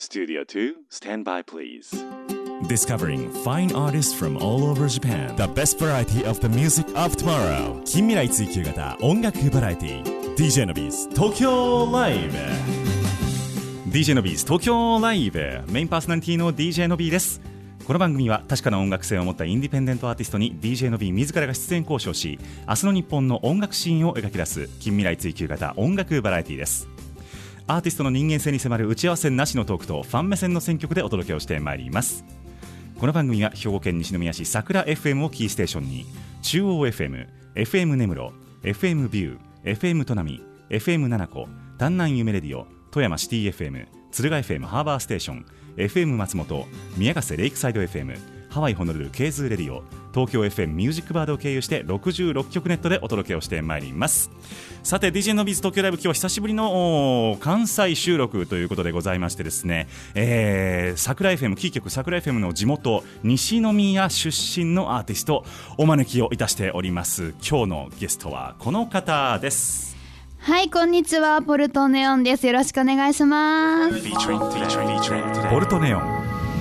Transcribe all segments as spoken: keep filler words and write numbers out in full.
Studio two, stand by please. Discovering fine artists from all over Japan. The best variety of the music of tomorrow. 近未来追求型音楽バラエティ ディージェー のビーズ東京ライブ ディージェー のビーズ東京ライブメインパーソナリティの ディージェー のビーです。この番組は確かな音楽性を持ったインディペンデントアーティストに ディージェー のビー自らが出演交渉し、明日の日本の音楽シーンを描き出す近未来追求型音楽バラエティです。アーティストの人間性に迫る打ち合わせなしのトークとファン目線の選曲でお届けをしてまいります。この番組は兵庫県西宮市桜 エフエム をキーステーションに中央 エフエム、エフエム 根室、エフエム ビュー、エフエム 砺波、エフエム 七子、丹南夢レディオ、富山シティ エフエム、敦賀 エフエム ハーバーステーション、エフエム 松本、宮ヶ瀬レイクサイド エフエム、ハワイホノルル ケーズー レディオ、東京 エフエム ミュージックバードを経由してろくじゅうろっきょくネットでお届けをしてまいります。さて ディージェー のビーズ東京ライブ、今日は久しぶりの関西収録ということでございましてですね、えー、桜 エフエム キー局桜 エフエム の地元西宮出身のアーティストお招きをいたしております。今日のゲストはこの方です。 はい、こんにちは、ポルトネオンです。よろしくお願いします。 ポルトネオン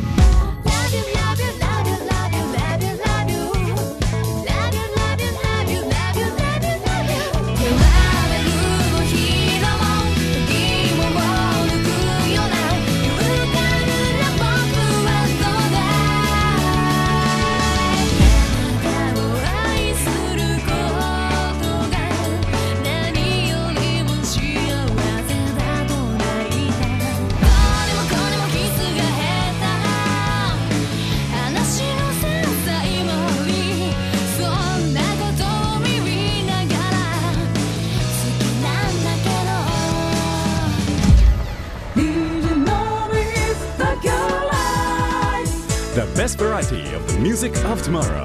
The best variety of the music of tomorrow.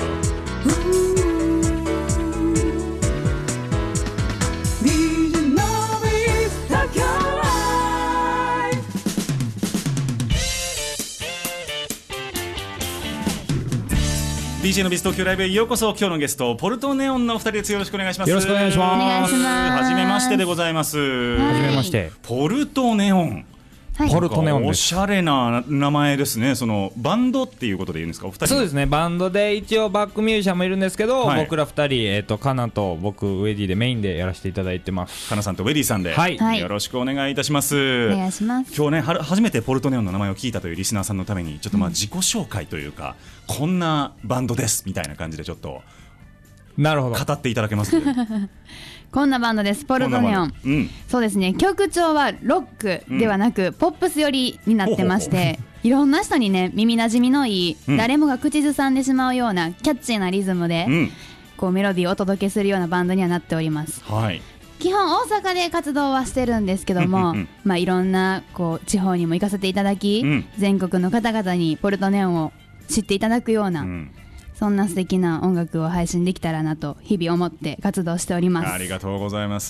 ディージェー のビーズ東京ライブへようこそ。今日のゲストポルトネオンのお二人です。よろしくお願いします。 よろしくお願いします。 お願いします。 はじめましてでございます。はじめまして。ポルトネオン、 はい、 ポルトネオンです。 おしゃれな名前ですね。そのバンドっていうことで言うんですか、お二人。 そうですね、バンドで一応バックミュージシャンもいるんですけど、 はい、 僕ら二人、えーと、カナと僕ウェディでメインでやらせていただいてます。 カナさんとウェディさんで、 はい、 よろしくお願いいたします。 お願いします。 今日ね、は初めてポルトネオンの名前を聞いたというリスナーさんのためにちょっとまあ自己紹介というか、うん、こんなバンドですみたいな感じでちょっとなるほど語っていただけますこんなバンドです、ポルトネオン、 うん、 そうですね、曲調はロックではなく、うん、ポップス寄りになってまして、ほうほうほう、いろんな人にね耳なじみのいい、うん、誰もが口ずさんでしまうようなキャッチーなリズムで、うん、こうメロディーをお届けするようなバンドにはなっております、はい、基本大阪で活動はしてるんですけども、うんうんうん、まあ、いろんなこう地方にも行かせていただき、うん、全国の方々にポルトネオンを知っていただくような、うん、そんな素敵な音楽を配信できたらなと日々思って活動しております。 ありがとうございます。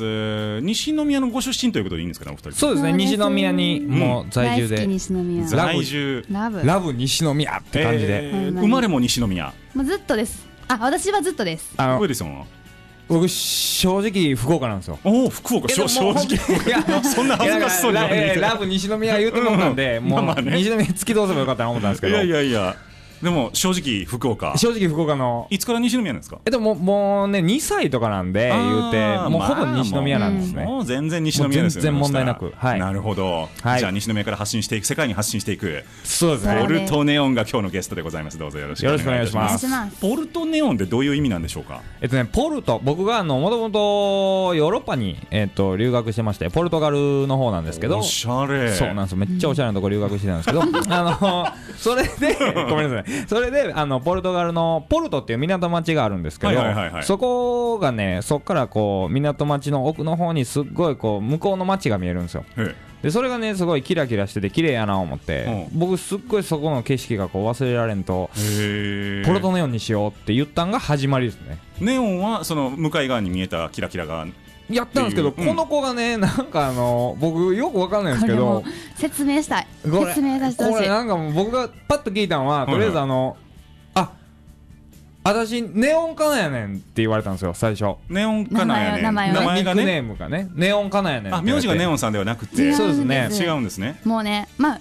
西宮のご出身ということでいいんですかね、お二人。 そうですね、西宮にもう在住で、 大好き西宮、 在住ラブラブ西宮って感じで、 えー、生まれも西宮。 もうずっとです。あ、私はずっとです。 あのウェディさんは僕正直福岡なんですよ。 おお、福岡、正直いやそんな恥ずかしそうにラ, ラ, ラブ西宮言うてもったんで、うん、もう、まあね、西宮突き通せばよかったなと思ったんですけど、 いやいやいや、でも正直福岡、 正直福岡のいつから西宮なんですか。 えっともう、もうねにさいとかなんで言うて、もうほぼ西宮なんですね。 もう全然西宮ですよね。 全然問題なく、はい、 なるほど、はい、じゃあ西宮から発信していく、世界に発信していく、 そうですね、 ポルトネオンが今日のゲストでございます。どうぞよろしくお願いします。ポルトネオンってどういう意味なんでしょうか。 えっとね、ポルト、僕があのもともとヨーロッパに、えっと、留学してまして、ポルトガルの方なんですけど、 おしゃれ。 そうなんですよ、めっちゃおしゃれなとこ留学してたんですけど、あのそれでごめんなさい、それであのポルトガルのポルトっていう港町があるんですけど、はいはいはいはい、そこがね、そこからこう港町の奥の方にすっごいこう向こうの町が見えるんですよ。でそれがねすごいキラキラしてて綺麗やなと思って、うん、僕すっごいそこの景色がこう忘れられんと、ポルトネオンにしようって言ったんが始まりですね。 ネオンはその向かい側に見えたキラキラがやったんですけど、この子がね、なんかあの僕よくわかんないんですけど、 説明したい、説明させてほしい。 これなんか僕がパッと聞いたのは、とりあえずあの、あ、私ネオンカナやねんって言われたんですよ最初。 ネオンカナやねん、 名前がね、 ニックネームがね、ネオンカナやねん。 あ、名字がネオンさんではなくて、 そうですね、 違うんですね。 もうね、まあ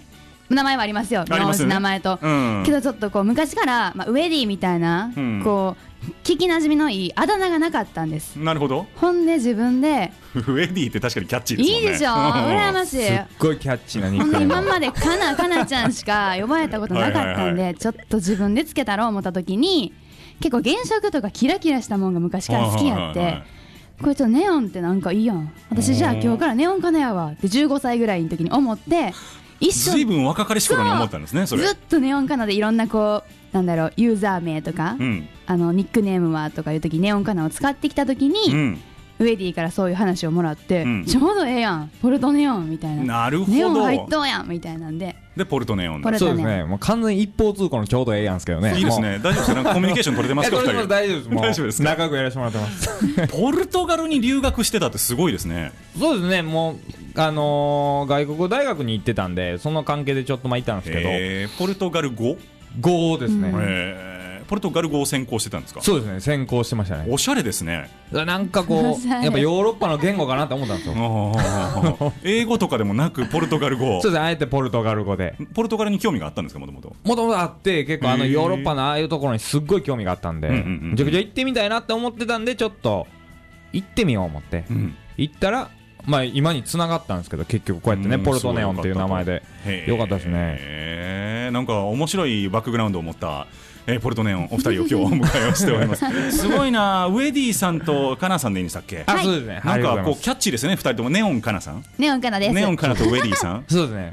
名前はありますよ、日本人名前と、うん、けどちょっとこう昔から、まあ、ウェディみたいな、うん、こう聞きなじみのいいあだ名がなかったんです。 なるほど。 ほんで自分でウェディって確かにキャッチーですもんね。 いいでしょ羨ましい。 すっごいキャッチーなニックネーム。 今までかなかなちゃんしか呼ばれたことなかったんではいはい、はい、ちょっと自分でつけたろう思った時に結構原色とかキラキラしたもんが昔から好きやって、はいはいはい、これちょっとネオンってなんかいいやん、私じゃあ今日からネオンかなやわってじゅうごさいぐらいの時に思って一緒随分若かりし頃に思ったんですね。それずっとネオンカナでいろんなこうなんだろうユーザー名とか、うん、あのニックネームはとかいう時ネオンカナを使ってきた時に、うん、ウェディからそういう話をもらって、うん、ちょうどええやんポルトネオンみたいな、 なるほどネオン入っとうやんみたいなんででポルトネオンポルトネオンそうですね、もう完全に一方通行のちょうどええやんですけどね。 いいですね、大丈夫ですか、コミュニケーション取れてますか。 これでも大丈夫です、もう大丈夫ですか、 仲良くやらせてもらってますポルトガルに留学してたってすごいですね。 そうですね、もうあのー、外国大学に行ってたんでその関係でちょっとまあいたんですけど、 えー、ポルトガル語語ですね、 うんえー、ポルトガル語を専攻してたんですか。 そうですね、専攻してましたね。 おしゃれですね。 なんかこうやっぱヨーロッパの言語かなと思ったんですよ英語とかでもなくポルトガル語。 そうですね、あえてポルトガル語で。 ポルトガルに興味があったんですか。もともともともとあって結構あのヨーロッパのああいうところにすっごい興味があったんで、うんうんうんうん、めちゃくちゃ行ってみたいなって思ってたんでちょっと行ってみよう思って、うん、行ったらまあ今に繋がったんですけど結局こうやってねポルトネオンっていう名前でよかったですね。 なんか面白いバックグラウンドを持ったえー、ポルトネオンお二人を今日お迎えをしておりますすごいな。ウェディさんとカナさんでいいんでしたっけ。 あ、そうですね。 なんかこうキャッチーですね。二人ともネオンカナさん。 ネオンカナです。 ネオンカナとウェディさんそうですね。 うん。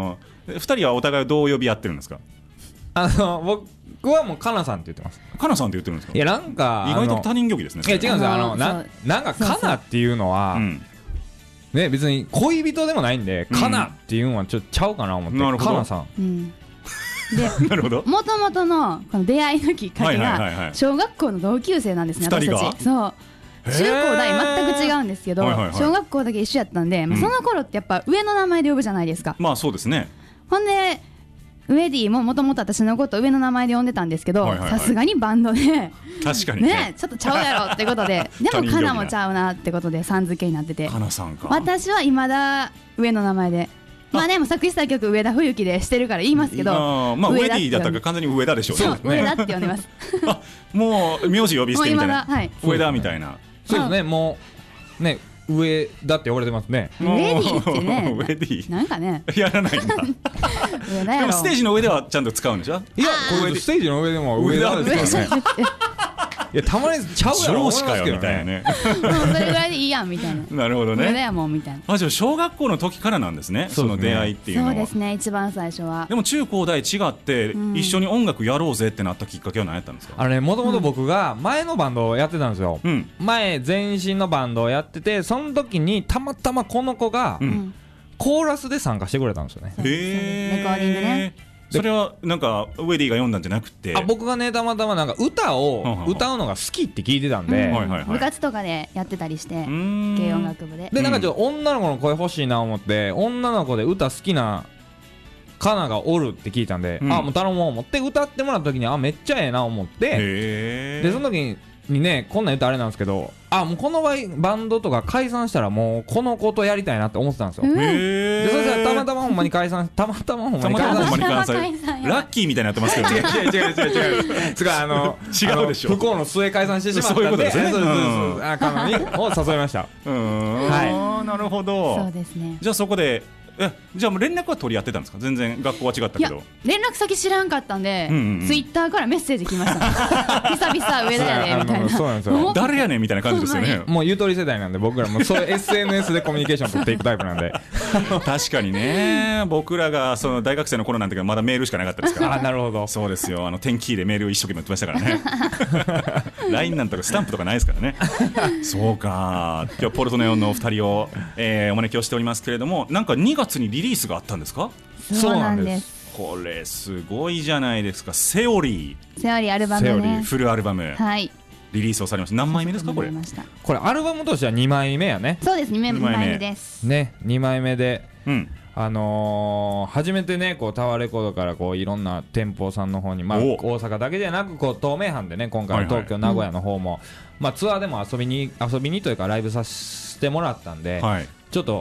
二人はお互いどう呼び合ってるんですか。 あの僕はもうカナさんって言ってます。 カナさんって言ってるんですか。 いやなんか意外と他人行儀ですね。 いや違うんですよ。あのななんかカナっていうのは。うんね、別に恋人でもないんで、うん、カナっていうのはちょっとちゃうかな思って。なるほど。カナさん、うんでなるほど。 もともとのこの出会いのきっかけが小学校の同級生なんですね、私たち。そう中高大全く違うんですけど、はいはいはい、小学校だけ一緒やったんで、まあ、その頃ってやっぱ上の名前で呼ぶじゃないですか。 まあそうですね。 ほんでウェディももともと私のこと上の名前で呼んでたんですけど、さすがにバンドで確かに ね, ねちょっとちゃうやろってことででもカナもちゃうなってことでさん付けになってて、 カナさんか。 私は未だ上の名前で、まあね、もう作詞作曲上田冬樹でしてるから言いますけど、 あ、まあ、ウェディだったから完全に上田でしょうね。 そう上田って呼んでますあもう名字呼び捨てみたいな、 はい、 上田みたいな。 そうですね、もうね上だって呼ばれてますね。 ウェディってねウェディなんかねやらないんだ上田やろ。 でもステージの上ではちゃんと使うんでしょ。 いやこれステージの上でも上田ですよねいやたまにちゃうやろ上司かよみたいなねもうそれぐらいでいいやんみたいななるほどね。 上田やもんみたいな。 あじゃあ小学校の時からなんですね、その出会いっていうのは。 そうですね、一番最初は。 でも中高大違って一緒に音楽やろうぜってなったきっかけは何やったんですか。 あのね、もともと僕が前のバンドをやってたんですよ、うん、前前身のバンドをやってて、その時にたまたまこの子がコーラスで参加してくれたんですよね。 へー、 レコーディングね。 それはなんかウェディが読んだんじゃなくて、 あ僕がねたまたまなんか歌を歌うのが好きって聞いてたんで、 うん、部活とかでやってたりして軽音楽部ででなんかちょっと女の子の声欲しいな思って、女の子で歌好きなカナがおるって聞いたんで、うん、あもう頼もう思って歌ってもらった時にあめっちゃええな思って、へでその時ににねこんなん言ったらあれなんですけど、あもうこの場合バンドとか解散したらもうこの子とやりたいなって思ってたんですよ。へでそしたらたまたまほんまに解散たまたまほんまに解散ラッキーみたいになってますけどね。 違う違う違う違うすごいあの違うでしょ、 不幸の末解散してしまったんで、 そういうことですね。 そうそうそうあカナにを誘いました。 うーん、はい、なるほど。 そうですね。 じゃあそこでえじゃあもう連絡は取り合ってたんですか。全然学校は違ったけど。 連絡先知らんかったんで、うんうんうん、ツイッターからメッセージ来ました久々上田やねみたいな。 そうなんですよ。 誰やねんみたいな感じですよね。 もうゆとり世代なんで僕らもそういう エスエヌエス でコミュニケーション取っていくタイプなんで確かにね、僕らがその大学生の頃なんてまだメールしかなかったですから。 あなるほど。 そうですよ、あのテンキーでメールを一生懸命打ってましたからねライン なんとかスタンプとかないですからねそうか、今日ポルトネオンのお二人を、えー、お招きをしておりますけれども、なんかにがつにリリースがあったんですか。 そうなんです。 これすごいじゃないですか。セオリーセオリーアルバムね、セオリーフルアルバム、 はい、 リリースをされました。何枚目ですかこれ。 これアルバムとしてはにまいめやね。 そうです、にまいめですね。にまいめで、うん、あのー、初めてねこうタワーレコードからこういろんな店舗さんの方に、まあ、大阪だけじゃなくこう東名阪でね今回の東京、はいはい、名古屋の方も、うんまあ、ツアーでも遊びに遊びにというかライブさせてもらったんで、はい、ちょっと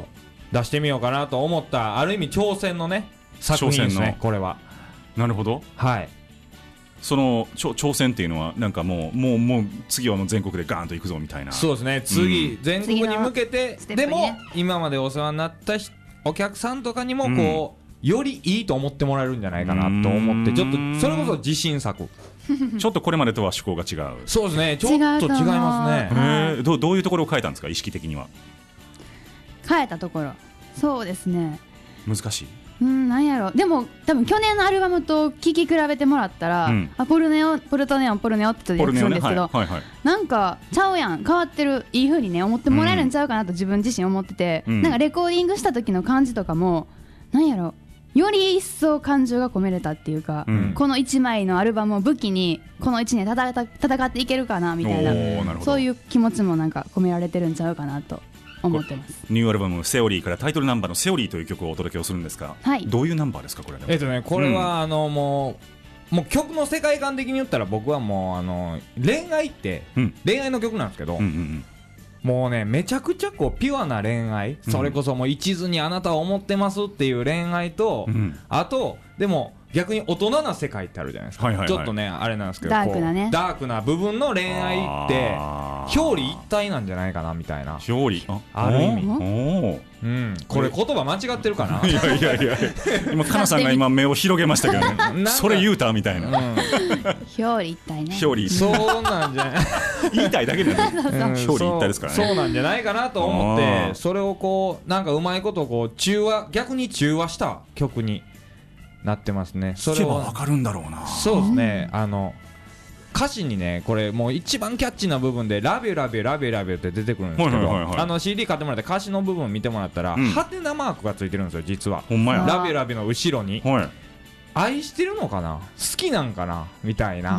出してみようかなと思ったある意味挑戦のね作品ですねこれは。 なるほど。 はい。 その挑戦っていうのはなんかもうもうもう次はもう全国でガーンと行くぞみたいな。 そうですね次、うん、全国に向けて、ね、でも今までお世話になったお客さんとかにもこう、うん、よりいいと思ってもらえるんじゃないかなと思ってちょっとそれこそ自信作ちょっとこれまでとは趣向が違う。 そうですねちょっと違いますね。 えー、ど, どういうところを変えたんですか意識的には。 変えたところそうですね難しい。 うんなんやろでも多分去年のアルバムと聴き比べてもらったら、うん、あポルネオポルトネオンポルネオって言ってるんですけど、ねはいはいはい、なんかちゃうやん変わってるいい風にね思ってもらえるんちゃうかなと自分自身思ってて、うん、なんかレコーディングした時の感じとかもなんやろより一層感情が込めれたっていうか、うん、このいちまいのアルバムを武器にこのいちねん戦っていけるかなみたいなそういう気持ちもなんか込められてるんちゃうかなと思ってます。 ニューアルバムセオリーからタイトルナンバーのセオリーという曲をお届けをするんですが、はい、どういうナンバーですかこれ。 えっとねこれはあの、うん、もうもう曲の世界観的に言ったら僕はもうあの恋愛って、うん、恋愛の曲なんですけど、うんうんうん、もうねめちゃくちゃこうピュアな恋愛、うん、それこそもう一途にあなたを思ってますっていう恋愛と、うん、あとでも逆に大人な世界ってあるじゃないですか、はいはいはい、ちょっとねあれなんですけどダークなねダークな部分の恋愛って表裏一体なんじゃないかなみたいな。 表裏 あ, ある意味お、うん、これ言葉間違ってるかな。 いやいやいや今かなさんが今目を広げましたけどねそれ言うたみたいな、うん、 表裏一体ね表裏そうなんじゃない言いたいだけなんで、うん、表裏一体ですからね。 そうなんじゃないかなと思ってそれをこうなんかうまいことこう中和逆に中和した曲になってますね。 それは分かるんだろうな。 そうですね、うん、あの歌詞にねこれもう一番キャッチーな部分でラビュラビュラビュラビュって出てくるんですけど、はいはいはいはい、あの シーディー 買ってもらって歌詞の部分見てもらったら、うん、ハテナマークがついてるんですよ実は。 ほんまや。 ラビュラビュの後ろに、はい、愛してるのかな好きなんかなみたいな、うん、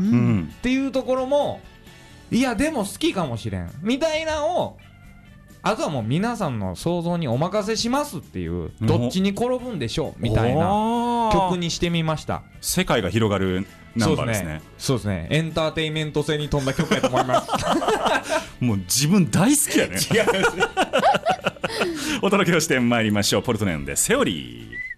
っていうところもいやでも好きかもしれんみたいなのをあとはもう皆さんの想像にお任せしますっていうどっちに転ぶんでしょうみたいな曲にしてみました。 世界が広がるナンバーですね。 そうですねエンターテインメント性に富んだ曲やと思いますもう自分大好きやね。違うお届けをしてまいりましょう。ポルトネオンでセオリー。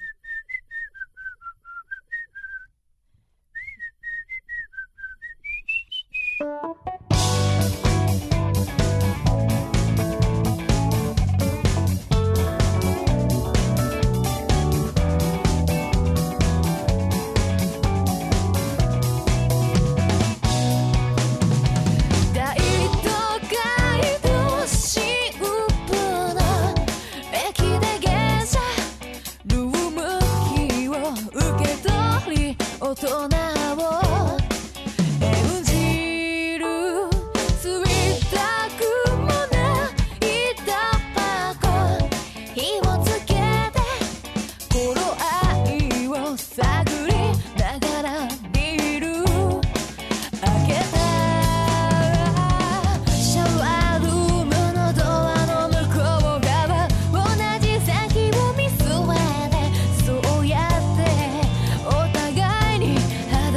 「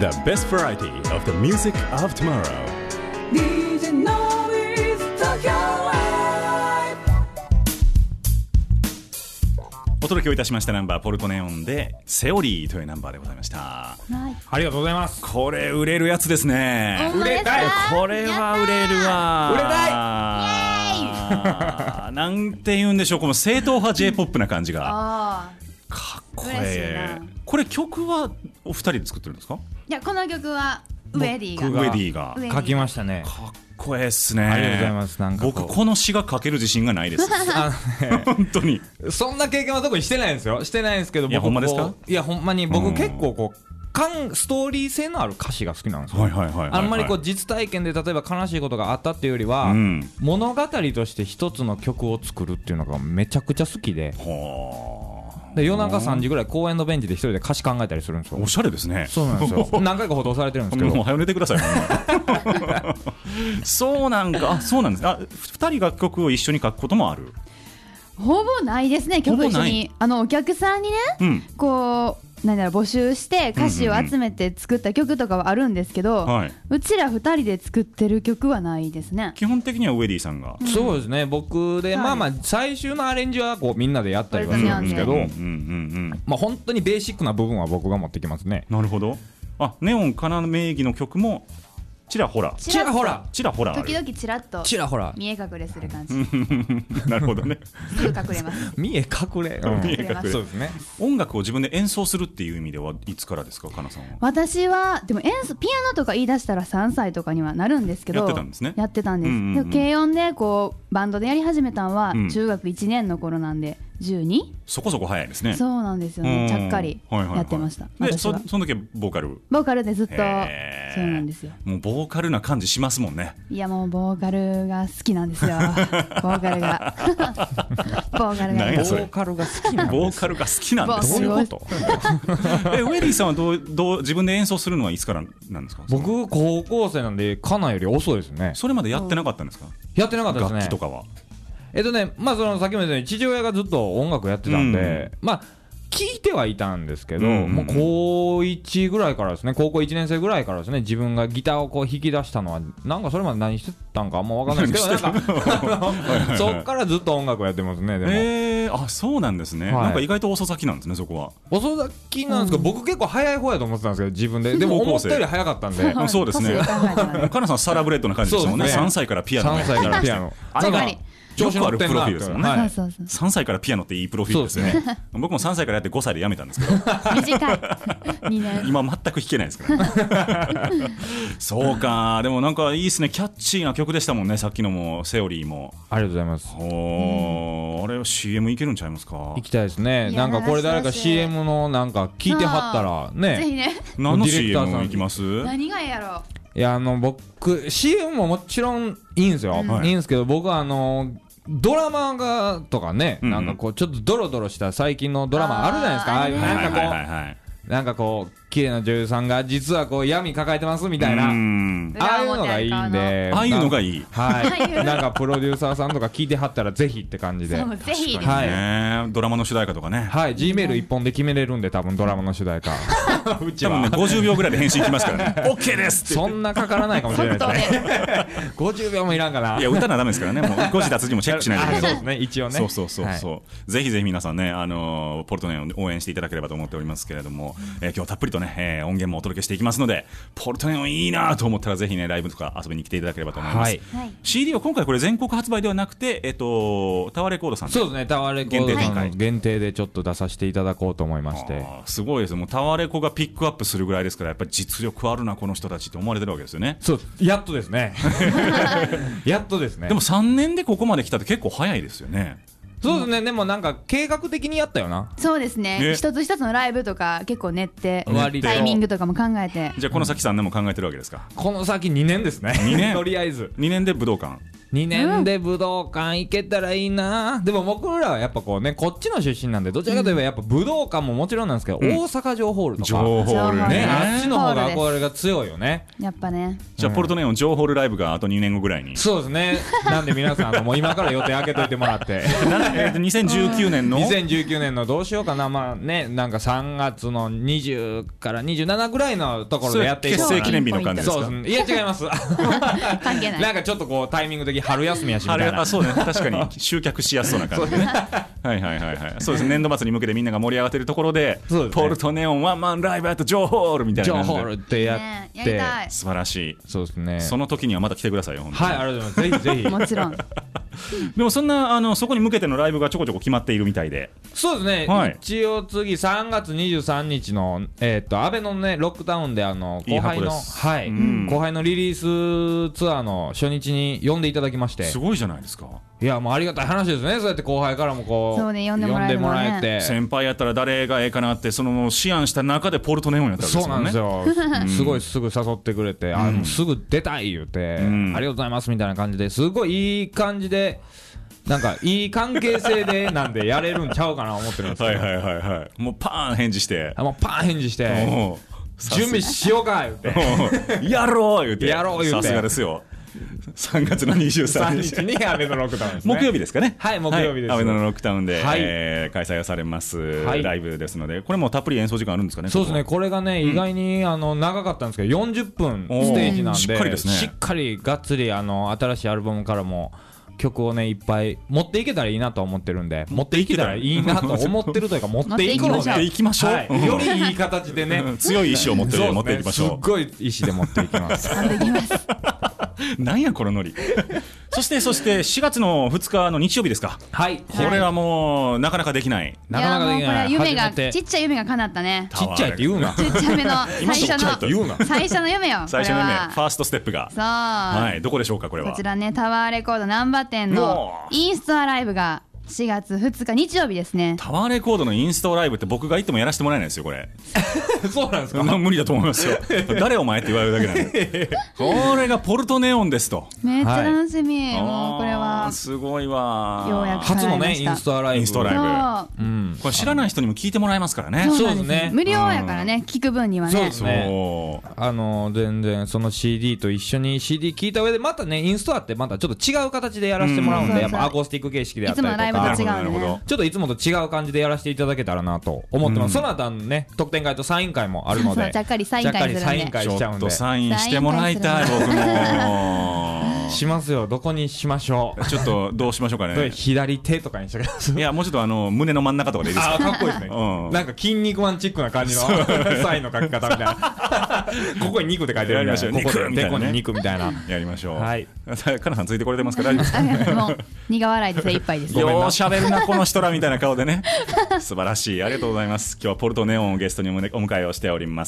The best variety of the music of tomorrow ディージェー の is Tokyo Live お届けをいたしましたナンバーポルトネオンでセオリーというナンバーでございました。 はい、 ありがとうございます。 これ売れるやつですね。 売れたい。 これは売れるわ。 売れたい。なんて言うんでしょう、この正統派 J-ポップ な感じがあかっこいい。 嬉しいな。 これ曲はお二人で作ってるんですか？ いや、この曲はウェディがウェディが書きましたね。 かっこいいですね。 ありがとうございます。なんか僕この詩が書ける自信がないです。 あのね、 本当にそんな経験は特にしてないんですよ。してないんですけど、僕いやほんまですか？ いやほんまに僕うん結構こうストーリー性のある歌詞が好きなんですよ。 はいはいはいはいはい、 あんまりこう実体験で例えば悲しいことがあったっていうよりは、うん、物語として一つの曲を作るっていうのがめちゃくちゃ好きで、はで夜中さんじぐらい公園のベンチで一人で歌詞考えたりするんですよ。 おしゃれですね。 そうなんですよ。何回か報道されてるんですけど。 もう早寝てください。そうなんか、あ、そうなんです。あ、二人が曲を一緒に書くこともある？ ほぼないですね。曲一緒にあのお客さんにね、うん、こう何だろう募集して歌詞を集めて作った曲とかはあるんですけど、うんうんうん、うちらふたりで作ってる曲はないですね。 基本的にはウェディさんが、 うん、そうですね。僕で、はい、まあまあ最終のアレンジはこうみんなでやったりはするんですけど、うんうんうんうん、まあ本当にベーシックな部分は僕が持ってきますね。 なるほど。あ、ネオンかな名義の曲もちらほらちらほらちらほら時々ちらっとちらほら見え隠れする感じ。 なるほどね。 すぐ隠れます。 見え隠れ、うん、 見え隠れ。 そうですね。 音楽を自分で演奏するっていう意味ではいつからですか、かなさんは？ 私はでも演奏ピアノとか言い出したらさんさいとかにはなるんですけど、 やってたんですね。 やってたんです。 うんうんうん、 で軽音でこうバンドでやり始めたのは中学いちねんの頃なんでじゅうに？ そこそこ早いですね。 そうなんですよね。ちゃっかりやってました。 はいはいはい、で そ, その時はボーカルボーカルでずっとそうなんですよ。 もうボーカルな感じしますもんね。 いやもうボーカルが好きなんですよ。ボーカルがボーカルが何やそれ。 ボーカルが好きなんです。 ボーカルが好きなんです。 どういうこと？ えウェディさんはどうどう自分で演奏するのはいつからなんですか？ 僕高校生なんでカナより遅いですね。 それまでやってなかったんですか？ やってなかったですね。 楽器とかは。 えっとね、まあそのさっきも言ったように父親がずっと音楽やってたんで、うん、まあ聞いてはいたんですけど、うんうん、もう高いちぐらいからですね、高校いちねん生ぐらいからですね、自分がギターをこう弾き出したのはなんかそれまで何してたんかあんま分かんないですけど、なんかそっからずっと音楽をやってますね。でも、 えー、あ、そうなんですね、はい、なんか意外と遅咲きなんですね、そこは。 遅咲きなんですけど、うん、僕結構早い方やと思ってたんですけど自分で、でも思ったより早かったんでそうですね。かなさんサラブレッドな感じですもんね。さんさいからピアノさんさいからピアノあれがよくあるプロフィールですもんね、はい、 そうそうそう、 さんさいからピアノっていいプロフィールですね。僕もさんさいからやってごさいでやめたんですけど短いにねん今全く弾けないですからそうか。でもなんかいいですね。キャッチーな曲でしたもんね。さっきのもセオリーも。 ありがとうございます。 お、うん、あれは シーエム いけるんちゃいますか？ 行きたいですね。なんかこれ誰か シーエム のなんか聞いてはったらね、 ぜひね。 何の シーエム 行きます？ 何がやろう。 いやあの僕 シーエム ももちろんいいんですよ、うん、いいんですけど、僕はあのドラマがとかね、うんうん、なんかこうちょっとドロドロした最近のドラマあるじゃないですか。ああいうなんかこう、はいはいはいはい、なんかこう綺麗な女優さんが実はこう闇抱えてますみたいな、うん、ああいうのがいいんで、 ああいうのがいい、 はいなんかプロデューサーさんとか聞いてはったらぜひって感じで。 そうぜひですね、 はい、ドラマの主題歌とかね、 はい、G メール一本で決めれるんで多分ドラマの主題歌うちは多分ねごじゅうびょうぐらいで返信きますからねOK ですって。 そんなかからないかもしれないですねごじゅうびょうもいらんかな。 いや歌なダメですからね。もう誤字脱字もチェックしないといけない。 そうですね、一応ね。 そうそうそうそう、はい、ぜひぜひ皆さんね、あのー、ポルトネオンを応援していただければと思っておりますけれども、えー、今日たっぷりとね、えー、音源もお届けしていきますので、ポルトネオンいいなと思ったらぜひねライブとか遊びに来ていただければと思います、はい、シーディー は今回これ全国発売ではなくて、えっと、タワーレコードさんで、 そうですね、タワーレコードさんの限定でちょっと出させていただこうと思いまして。 あ、すごいです。もうタワーレコがピックアップするぐらいですから、やっぱり実力あるなこの人たちって思われてるわけですよね。 そう、やっとですねやっとですね。 でもさんねんでここまで来たって結構早いですよね。 そうですね、でもなんか計画的にやったよな。 そうですね、一つ一つのライブとか結構練ってタイミングとかも考えて。 じゃあこの先さん年も考えてるわけですか？ この先にねんですねにねんとりあえずにねんで武道館にねんで武道館行けたらいいな、うん、でも僕らはやっぱこうねこっちの出身なんでどちらかといえばやっぱ武道館ももちろんなんですけど、うん、大阪城ホールとか城ホール ね, ねあっちの方が憧れが強いよねやっぱね。 じゃあポルトネオン城ホールライブがあとにねんごぐらいに。 そうですね。なんで皆さんあのもう今から予定開けといてもらってえー、にせんじゅうきゅうねんのにせんじゅうきゅうねんのどうしようかな、まあねなんかさんがつのにじゅうからにじゅうななぐらいのところでやっていこうかな。 結成記念日の感じですか。 そうですね。いや違います関係ない。 なんかちょっとこうタイミング的春休みやしみたいな。 あそうね確かに集客しやすそうな感じでねはいはいはいはいそうです。年度末に向けてみんなが盛り上がってるところで、ね、ポルトネオンワンマンライブあと情報ホールみたいな感じで情報ホールってやって、ね、やりたい。 素晴らしい。 そうですね。 その時にはまた来てくださいよ。 はいありがとうございます。ぜひぜひもちろんでもそんなあのそこに向けてのライブがちょこちょこ決まっているみたいで。 そうですね、はい、一応次さんがつにじゅうさんにちのえー、っと安倍のねロックダウンであの後輩のはい、うん、後輩のリリースツアーの初日に呼んでいただきまして。 すごいじゃないですか。 いやもうありがたい話ですね。そうやって後輩からもこうそう、ね、呼んでもらえるのね、 呼んでもらえて先輩やったら誰がええかなってその思案した中でポルトネオンやったわけですもんね。 そうなんですよすごいすぐ誘ってくれて、うん、あのすぐ出たい言うて、うん、ありがとうございますみたいな感じですごいいい感じでなんかいい関係性でなんでやれるんちゃうかな思ってるんですけどはいはいはいはい。もうパーン返事してあもうパーン返事して準備しようか言うてやろう言うてやろう言うてさすがですよ。さんがつのにじゅうさんにちに安倍のロックダウンですね。 木曜日ですかね。 はい木曜日です、 はい、安倍のロックダウンで、 はいえー、開催されます、 はい、 ライブですのでこれもたっぷり演奏時間あるんですかね。 そうですね。これがね、うん、意外にあの長かったんですけどよんじゅっぷんステージなんでしっかりですね。 しっかりがっつりあの新しいアルバムからも曲をねいっぱい持っていけたらいいなと思ってるんで持っていけたらいいなと思ってるというか持っていくので持っていきましょう、 はい、よりいい形でね強い意志を持って持っていきましょう。 すっごい意志で持っていきます持っていきますなんやこのノリそしてそしてしがつのふつかの日曜日ですか。 はいこれはもうなかなかできないなかなかできない。 いやもうこれは夢が初めてちっちゃい夢が叶ったね。 ちっちゃいって言うなちっちゃい夢の最初ちっちゃいと言うなの最初の夢よ。 最初の夢これはファーストステップがそう、 はい、どこでしょうかこれは。 こちらねタワーレコード難波店のインストアライブがしがつふつか日曜日ですね。 タワーレコードのインストライブって僕が行ってもやらせてもらえないですよこれそうなんですか。 無理だと思いますよ誰お前って言われるだけなんでこれがポルトネオンですと。 めっちゃ楽しみ、はい、もうこれはすごいわ。 ようやく初のねインストアライブ。 インストライブ、 そう、 うん、これ知らない人にも聞いてもらえますからね。 そうなんですそうですね無料やからね、うん、聞く分にはね。 そうですね。あの全然その シーディー と一緒に シーディー 聞いた上でまたねインストアってまたちょっと違う形でやらせてもらうんで、うん、やっぱアコースティック形式でやったりとかいつものライブと違うね。 なるほどちょっといつもと違う感じでやらせていただけたらなと思ってます、うん、その後のね特典会とサイン会もあるのでそうそうちゃっかりサイン会するんでちゃっかりサイン会しちゃうんでちょっとサインしてもらいたい僕もしますよ。どこにしましょう。 ちょっとどうしましょうかね左手とかにしてください。 いやもうちょっとあの胸の真ん中とかでいいですか。 あかっこいいですね、うん、なんか筋肉マンチックな感じのサインの書き方みたいなここに肉って書いてるみたいな、ここででこに肉みたいなやりましょう。 はい。 かなさんついてこれてますか。大丈夫ですかもう苦笑いで精一杯です。 ようしゃべるなこの人らみたいな顔でね素晴らしい。ありがとうございます。今日はポルトネオンをゲストにお迎えをしております。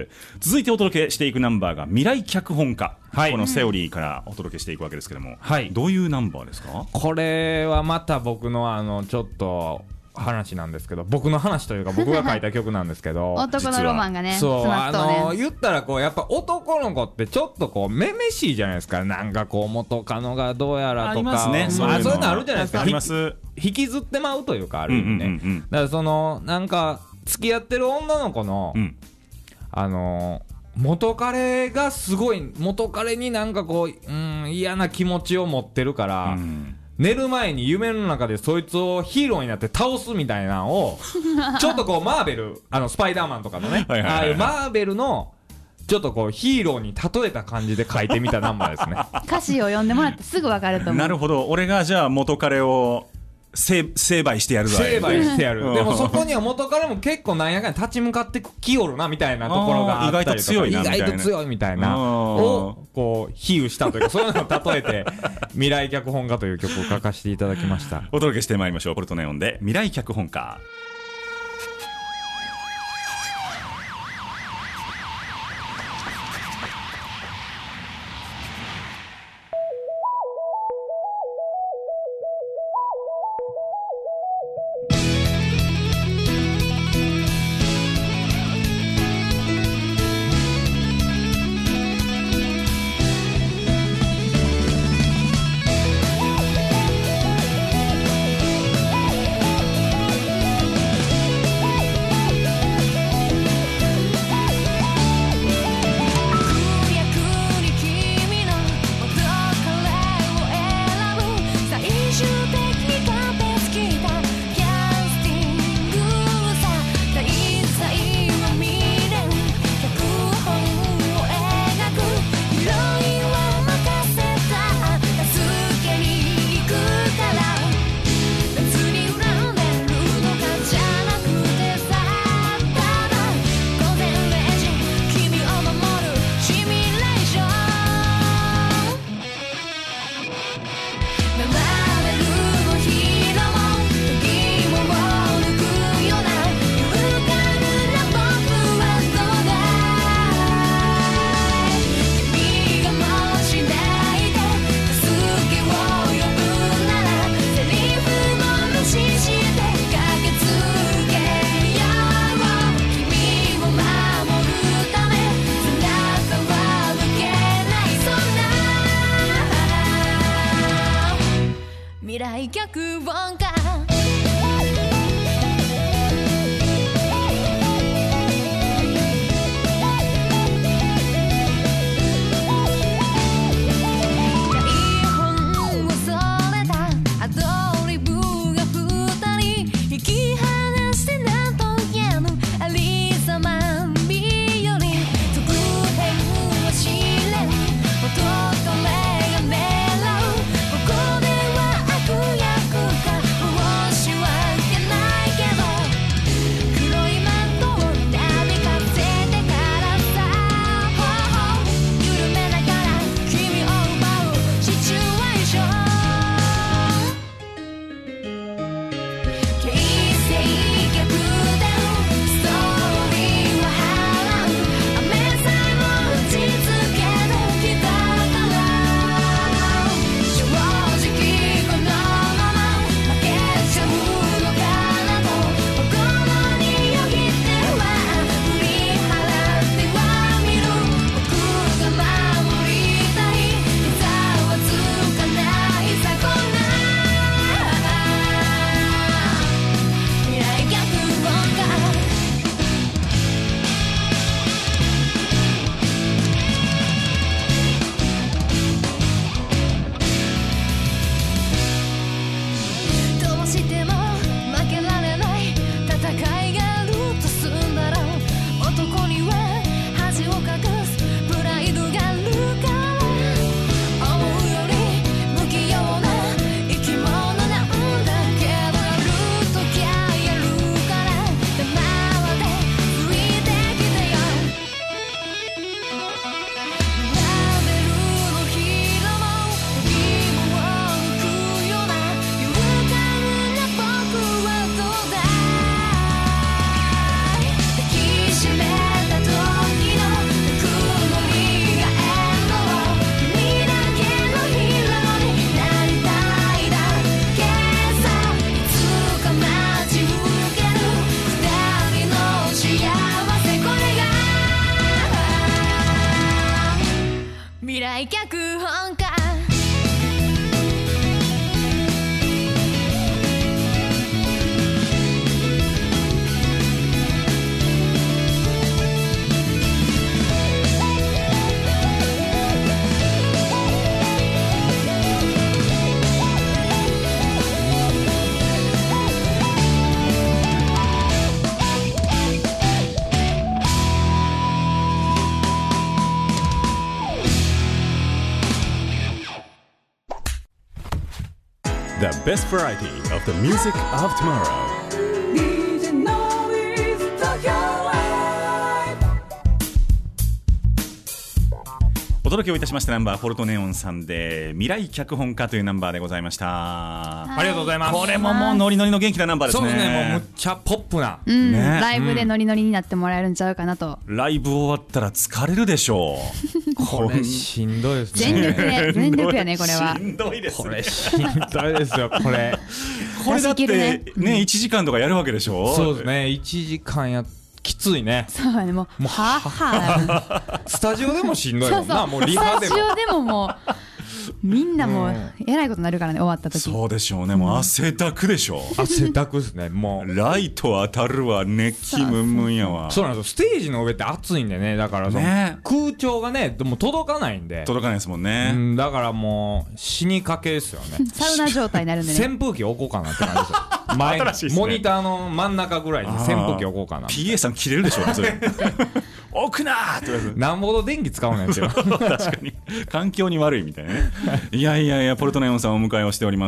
続いてお届けしていくナンバーが未来脚本家、はい、このセオリーからお届けしていくわけですけども、はい、どういうナンバーですか。 これはまた僕のあのちょっと話なんですけど、僕の話というか僕が書いた曲なんですけど男のロマンがねそうあの言ったらこうやっぱ男の子ってちょっとこうめめしいじゃないですか。なんかこう元カノがどうやらとかありますね。 そういうのあるじゃないですか。 あります。 引きずってまうというかある意味ね、うんうんうんうん、だからそのなんか付き合ってる女の子の、うん、あの元彼がすごい元彼になんかこう、うん、嫌な気持ちを持ってるから、うん、寝る前に夢の中でそいつをヒーローになって倒すみたいなのをちょっとこうマーベルあのスパイダーマンとかのねはいはいはい、はい、ああいうマーベルのちょっとこうヒーローに例えた感じで書いてみたナンバーですね歌詞を読んでもらってすぐ分かると思う。 なるほど。俺がじゃあ元彼を成敗してやるぞ。 成敗してやるでもそこには元彼も結構なんやかんや立ち向かってきよるなみたいなところがあったりとか、意外と強いなみたいな、意外と強いみたいなをこう比喩したというかそういうのを例えて未来脚本家という曲を書かせていただきましたお届けしてまいりましょう。ポルトネオンで未来脚本家。 best variety of the music of tomorrow. ディージェー Noise Tokyo Live。 お届けをいたしましたナンバー、ポルトネオンさんで未来脚本家というナンバーでございました。 ありがとうございます。 これももうノリノリの元気なナンバーですね。 そうですね、もうむっちゃポップな、 うんねライブでノリノリになってもらえるんちゃうかなと、 ライブ終わったら疲れるでしょう。 これしんどいですね。 全力で全力やねこれは。 しんどいですね。 これしんどいですよこれ。 これだって出し切るねねいちじかんとかやるわけでしょ。 そうですね、いちじかんやきついね。 そうやね、もうはぁはぁスタジオでもしんどいそうそうもんな、もうリハでも。 スタジオでももうみんなもうえらいことになるからね、終わった時。 そうでしょうね。もう汗だくでしょ。 汗だくですね、もう。 ライト当たるわ、熱気ムンムンやわ。 そうなんですよ、ステージの上って暑いんでね、だからその、 ね空調がねもう届かないんで、 届かないですもんうね。 ん、だからもう死にかけですよね。 サウナ状態になるんでね。 扇風機置こうかなって感じですよ。前新しいっすねモニターの真ん中ぐらいに扇風機置こうかな。 ピーエー さん切れるでしょうねそれ。置くなーって言われて。 なんぼほど電気使うねんってよ。 確かに環境に悪いみたいなね。いやいやいや、ポルトネオンさんをお迎えをしております。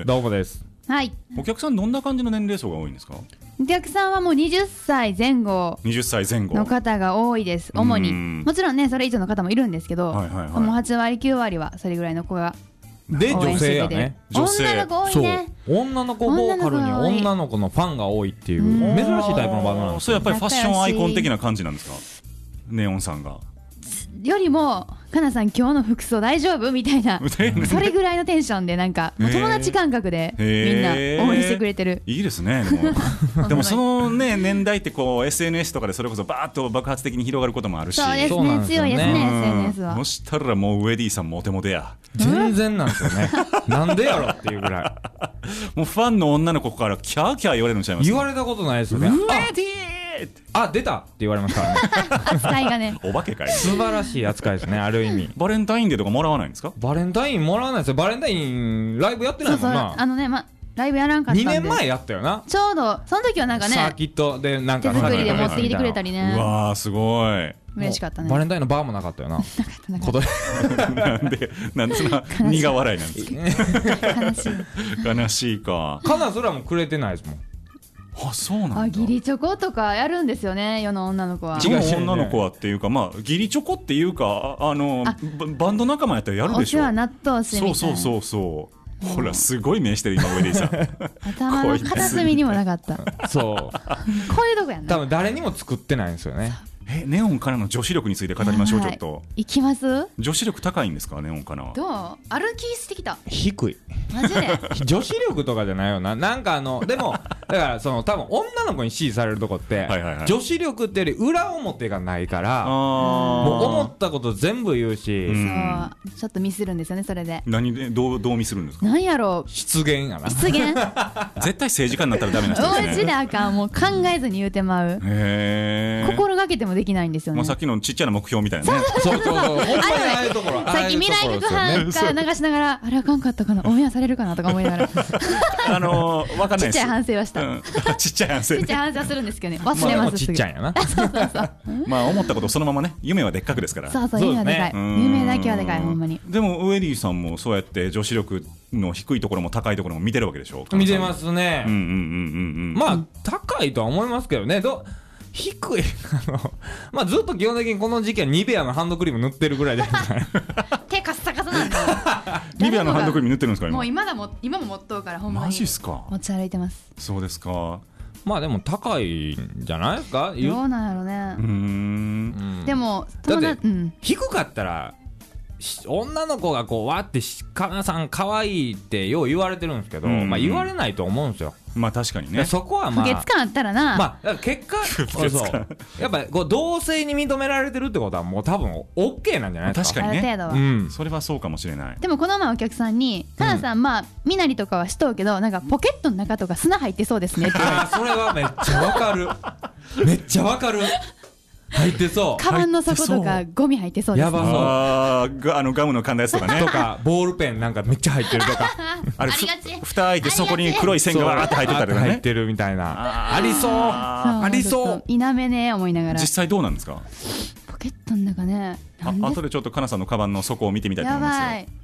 どうもです。 はい、 お客さんどんな感じの年齢層が多いんですか？ お客さんはもうにじゅっさいぜん後にじゅっさいぜん後の方が多いです、主に。 うんもちろんねそれ以上の方もいるんですけど、 はいはいはいもうはち割きゅう割はそれぐらいの子がで女応援してくれてる性やね。 女性女の子多いそうね。 女の子ボーカルに女の子が多い女の子のファンが多いっていううん珍しいタイプのバンドなんですよ。 それやっぱりファッションアイコン的な感じなんですか？ネオンさんが。 よりもかなさん今日の服装大丈夫みたいなそれぐらいのテンションでなんかもう友達感覚でみんな応援してくれてる。 いいですね。でもでもそのね年代ってこう エスエヌエス とかでそれこそバーッと爆発的に広がることもあるし。 そうですね、 そうなんですよね強いですね、 うんエスエヌエス は。 そしたらもうウェディさんモテモテや。 全然なんですよね。なんでやろっていうぐらい。 もうファンの女の子からキャーキャー言われるのちゃいます？ 言われたことないですよね。 ウェディあ、出たって言われますからね。 扱いがね。 お化けかい。 素晴らしい扱いですね、ある意味。 バレンタインデーとかもらわないんですか？ バレンタインもらわないですよ。バレンタインライブやってなそそう、 いうもんな。 あのね、ま、ライブやらんかったんにでねんまえやったよな。 ちょうどその時はなんかねサーキットでなんか手作りではいはいはい持ってきてくれたりうね、 わーすごい。 嬉しかったね。 バレンタインのバーもなかったよな。 なんかことなんでなんでそんな苦笑いなんですか？ 悲しい。 悲しいか。 カナすらもくれてないですもん。 あ、そうなんだ。 あ、義理チョコとかやるんですよね、世の女の子は。 その女の子はっていうか、まあ義理チョコっていうか、ああのあババンド仲間やったらやるおでしょ。 世話になってほしいみたいな。 そうそうそうそう。ほらすごい目してる今ウェディさん。 頭の片隅にもなかった。こそう。 ういうとこやんな。 多分誰にも作ってないんですよね。 え、ネオンからの女子力について語りましょう。ちょっと。 いきます？ 女子力高いんですか、ネオンからは。 どう？歩きしてきた。 低い。 マジで。 女子力とかじゃないよな。なんかあの、でも、だからその多分女の子に支持されるとこって、 はいはいはい女子力ってより裏表がないから、 あもう思ーったこと全部言うし、 うんそう、ちょっとミスるんですよね、それで。 何でどうどう見するんですか？ なんやろう、 失言やな。 失言。 絶対政治家になったらダメな人おうですね。 ちであかん、もう考えずに言うてまう。 へー。 心がけてもできないんですよね。 まあさっきのちっちゃな目標みたいなね。 そうそうそう。ほんまにああいうところ。 さっき未来学班から流しながら、あれあかんかったかな、オンエアされるかなとか思いながら、ちあのー、わかんないです。 っちゃい反省はした。 うんちっちゃい反省ちっちゃい反省はするんですけどね、忘れまあますすぐ。 ちっちゃいんやな。 まあ思ったことをそのままね、夢はでっかくですから。 そうそう、 そう夢はでかい。 ですね夢だけはでかい、ほんまに。 でもウエリーさんもそうやって女子力の低いところも高いところも見てるわけでしょ？ 見てますね。 うんうんうんうんうん。 まあ高いとは思いますけどね。ど低いあのまあずっと基本的にこの時期はニベアのハンドクリーム塗ってるぐらいじゃないですか。 手カッサカサなんだ。 ニベアのハンドクリーム塗ってるんですか今？ もう今だも今も持っとうから、ほんまに。 マジっすか？ 持ち歩いてます。 そうですか。 まあでも高いんじゃないですか。言うどうなんやろうーね。 ん。 うんでも、 だって友達、うん。 低かったらし女の子がこうわってしかなさん可愛いってよう言われてるんですけど、 うんまあ言われないと思うんですよ。 まあ確かにね。 そこはまあ不潔感あったらな。 まあだから結果そうそうやっぱこう同性に認められてるってことはもう多分 OK なんじゃないですか。 確かにねある程度は。 うん。 それはそうかもしれない。 でもこの前お客さんに「かなさん、まあ身なりとかはしとうけどなんかポケットの中とか砂入ってそうですね」って言われてあーそれはめっちゃわかる。めっちゃわかる。入ってそう。 カバンの底とかゴミ入ってそうですね。 やばそう。 あーがあのガムの噛んだやつとかねと。かボールペンなんかめっちゃ入ってるとか。 あれふありがち蓋開いてそこに黒い線がわーって入ってたりとかね。 入ってるみたいな。ありそう。 そうありそうちょっと否めねえ思いながら実際どうなんですか？ ポケットの中ねあなんで後でちょっとかなさんのカバンの底を見てみたいと思やいますよ。 ばい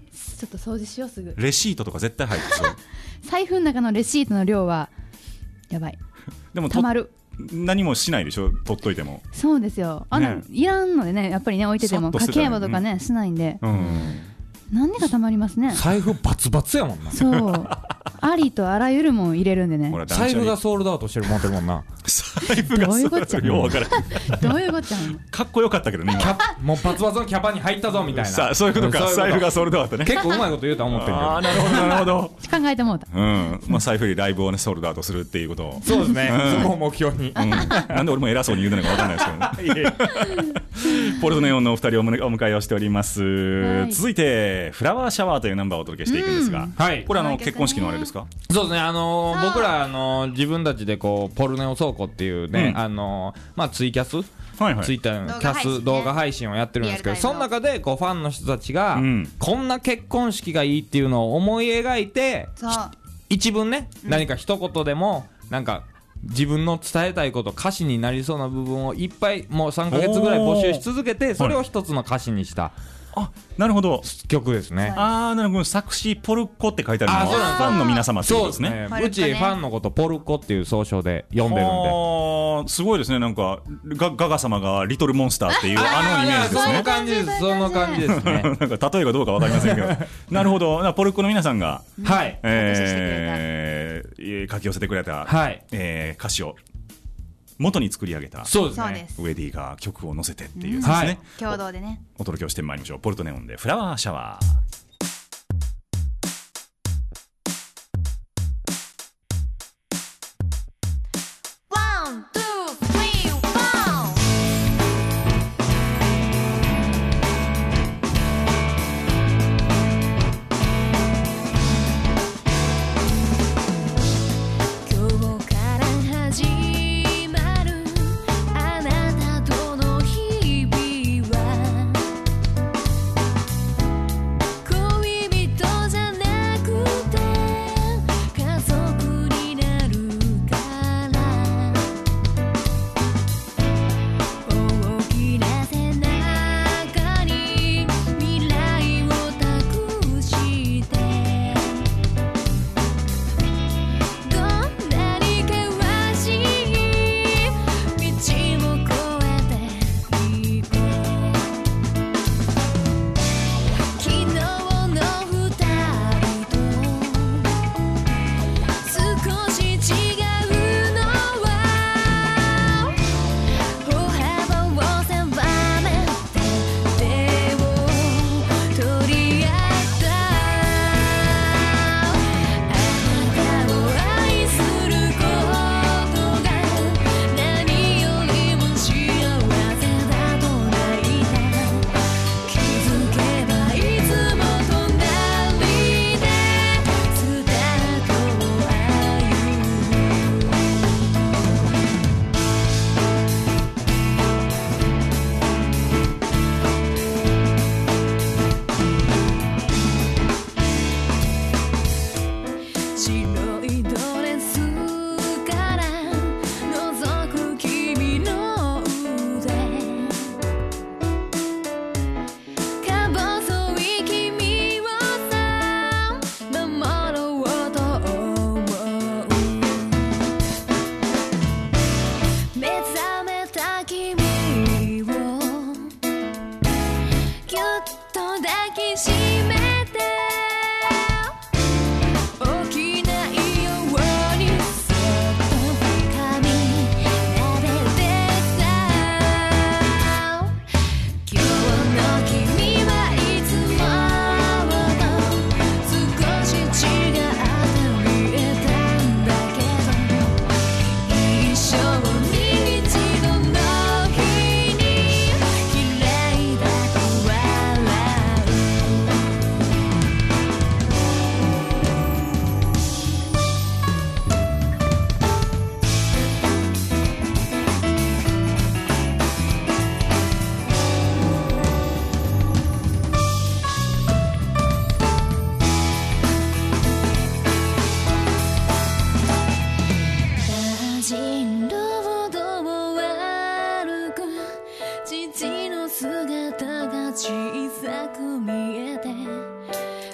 ちょっと掃除しようすぐ。 レシートとか絶対入ってそう財布の中のレシートの量はやばい。 でもたまる。 何もしないでしょ、取っといても。 そうですよ。あの、 ね、 いらんのでね、やっぱりね置いてても家計簿とかね、うん、しないんで、うん、なんでかたまりますね。 財布バツバツやもんな。 そうありとあらゆるもん入れるんでね。 財布がソールドアウトしてる持ってるもんな。 財布がどういうこっちゃようわからんどういうこっちゃかっこよかったけどね今。 もうバツバツのキャパに入ったぞみたいな。 さあそういうことか。財布がソールドアウトね。 結構うまいこと言うとは思ってるけど。 ああなるほどなるほど考えてもうた。 うん、まあ財布よりライブをねソールドアウトするっていうことを。 そうですね、うん、そこを目標に、 うん、なんで俺も偉そうに言うのかわかんないですけどねポルトネオンのお二人をお迎えをしております、はい、続いてフラワーシャワーというナンバーをお届けしていくんですが、うん、はい、これあの結婚式のあれですか。 そうですね、あのー、僕ら、あのー、自分たちでこうポルネオ倉庫っていうね、うん、あのー、まあツイキャス、はいはい、ツイッターのキャス動画配信、ね、動画配信をやってるんですけど、その中でこうファンの人たちが、うん、こんな結婚式がいいっていうのを思い描いて、一文ね、うん、何か一言でもなんか自分の伝えたいこと歌詞になりそうな部分をいっぱいもうさんかげつぐらい募集し続けて、それを一つの歌詞にした、はい、 あ、なるほど曲ですね。 ああ、なるほど。作詞ポルコって書いてあるのはファンの皆様ってことですね。 うちファンのことポルコっていう総称で呼んでるんで。 ああ、すごいですね。なんかガガガ様がリトルモンスターっていうあのイメージですね。 その感じです。その感じですね。 なんか例えがどうかわかりませんけど。なるほど。ポルコの皆さんが、 はい、 えー、書き寄せてくれた、はい、えー、歌詞を元に作り上げた、 そうですね、 ウェディが曲を載せてっていうですね、はい、 共同でねお届けをしてまいりましょう。ポルトネオンでフラワーシャワー。 父の姿が小さく見えて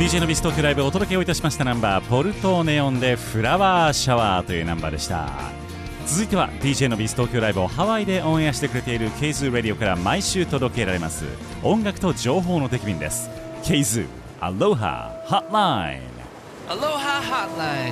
ィージェー のビス東京ライブお届けをいたしましたナンバー、ポルトネオンでフラワーシャワーというナンバーでした。続いては ディージェー のビス東京ライブをハワイでオンエアしてくれている ケイズー ラディオから毎週届けられます音楽と情報の敵便です。 ケイズー アロハホットライン。 Aloha Hotline。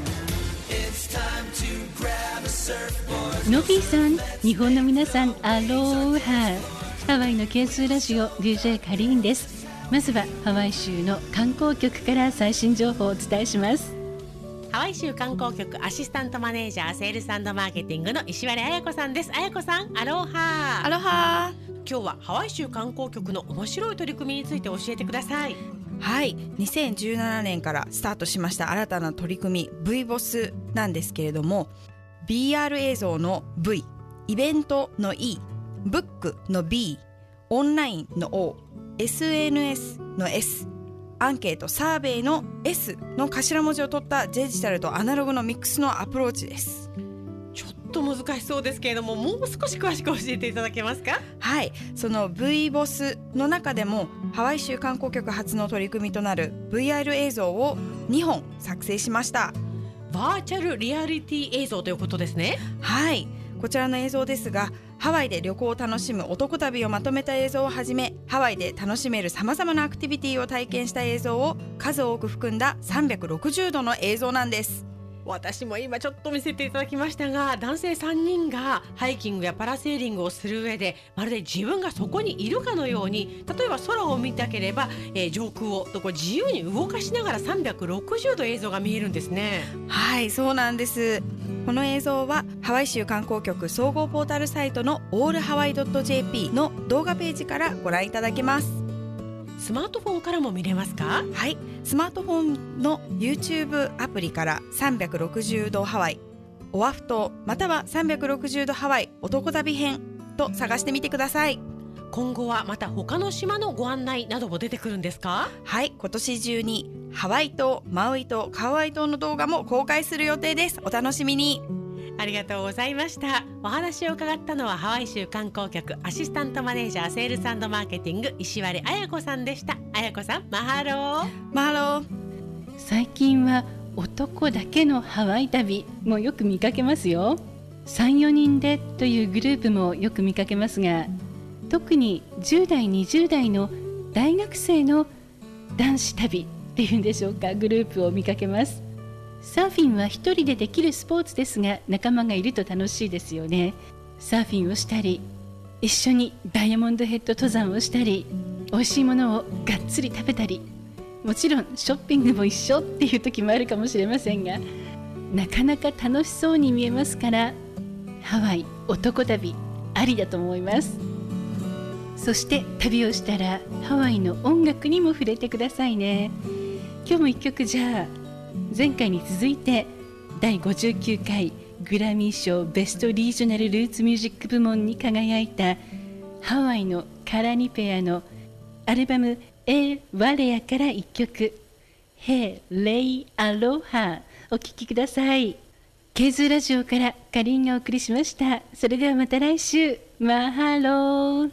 のびーさん、日本の皆さん、アロハ。ハワイの ケーツー ラジオ ディージェー カリーンです。まずはハワイ州の観光局から最新情報をお伝えします。 ハワイ州観光局アシスタントマネージャーセールス&マーケティングの石割彩子さんです。彩子さん、アロハ。 アロハ。 今日はハワイ州観光局の面白い取り組みについて教えてください。 はい、にせんじゅうななねんからスタートしました新たな取り組み ブイボス なんですけれども、 ビーアール 映像の ブイ、 イベントの イ、 ブックの ビー、 オンラインの オー、 エスエヌエスの エス、 アンケートサーベイの エス の頭文字を取ったデジタルとアナログのミックスのアプローチです。 ちょっと難しそうですけれども、もう少し詳しく教えていただけますか？ はい、その ブイボス の中でもハワイ州観光局初の取り組みとなる ブイアール 映像をにほん作成しました。 バーチャルリアリティ映像ということですね。 はい、こちらの映像ですが、ハワイで旅行を楽しむ男旅をまとめた映像をはじめ、ハワイで楽しめるさまざまなアクティビティを体験した映像を数多く含んださんびゃくろくじゅうどの映像なんです。 私も今ちょっと見せていただきましたが、男性さんにんがハイキングやパラセーリングをする上で、まるで自分がそこにいるかのように、例えば空を見たければ、えー、上空をとこう自由に動かしながらさんびゃくろくじゅうど映像が見えるんですね。 はい、そうなんです。この映像はハワイ州観光局総合ポータルサイトの オールハワイドットジェーピー の動画ページからご覧いただけます。 スマートフォンからも見れますか？ はい、スマートフォンの YouTube アプリからさんびゃくろくじゅうどハワイ、オアフ島またはさんびゃくろくじゅうどハワイ男旅編と探してみてください。 今後はまた他の島のご案内なども出てくるんですか？ はい、今年中にハワイ島、マウイ島、カウアイ島の動画も公開する予定です。お楽しみに。 ありがとうございました。お話を伺ったのはハワイ州観光局アシスタントマネージャーセールス&マーケティング石割彩子さんでした。彩子さん、マハロー。 マハロー。 最近は男だけのハワイ旅もよく見かけますよ。さん、よにんでというグループもよく見かけますが、特にじゅう代にじゅう代の大学生の男子旅っていうんでしょうか、グループを見かけます。サーフィンは一人でできるスポーツですが、仲間がいると楽しいですよね。サーフィンをしたり、一緒にダイヤモンドヘッド登山をしたり、美味しいものをがっつり食べたり、もちろんショッピングも一緒っていう時もあるかもしれませんが、なかなか楽しそうに見えますから、ハワイ男旅ありだと思います。そして旅をしたらハワイの音楽にも触れてくださいね。今日も一曲、じゃあ前回に続いてだいごじゅうきゅうかいグラミー賞ベストリージョナルルーツミュージック部門に輝いたハワイのカラニペアのアルバムエワレアから一曲、ヘイレイアロハお聴きください。ケーズーラジオからカリンがお送りしました。それではまた来週、マハロー。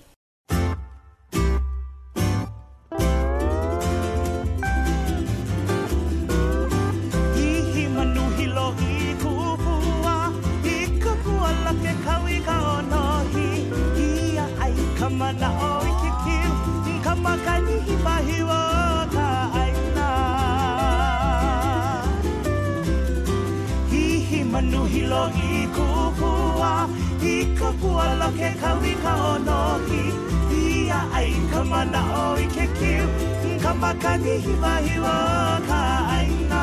Hilo i kupua i kapua lake kawi ka onohi ia ai kamana o i ke kiu kamakani hiwa hiwa ka aina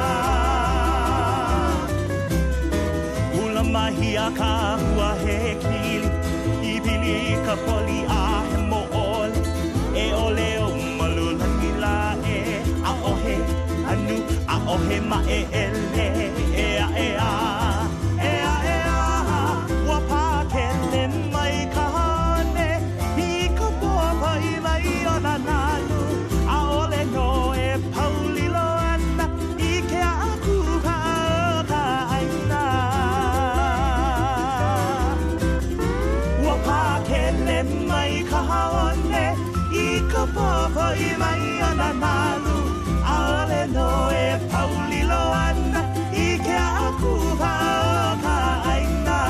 ula mahia ka hua he kili i pili ka poli a he mo'ol e ole o malulani la e a ohe anu a ohe ma e ele e a e a Papa i mai ana nalu no e paulilo ana ike aku va ka aina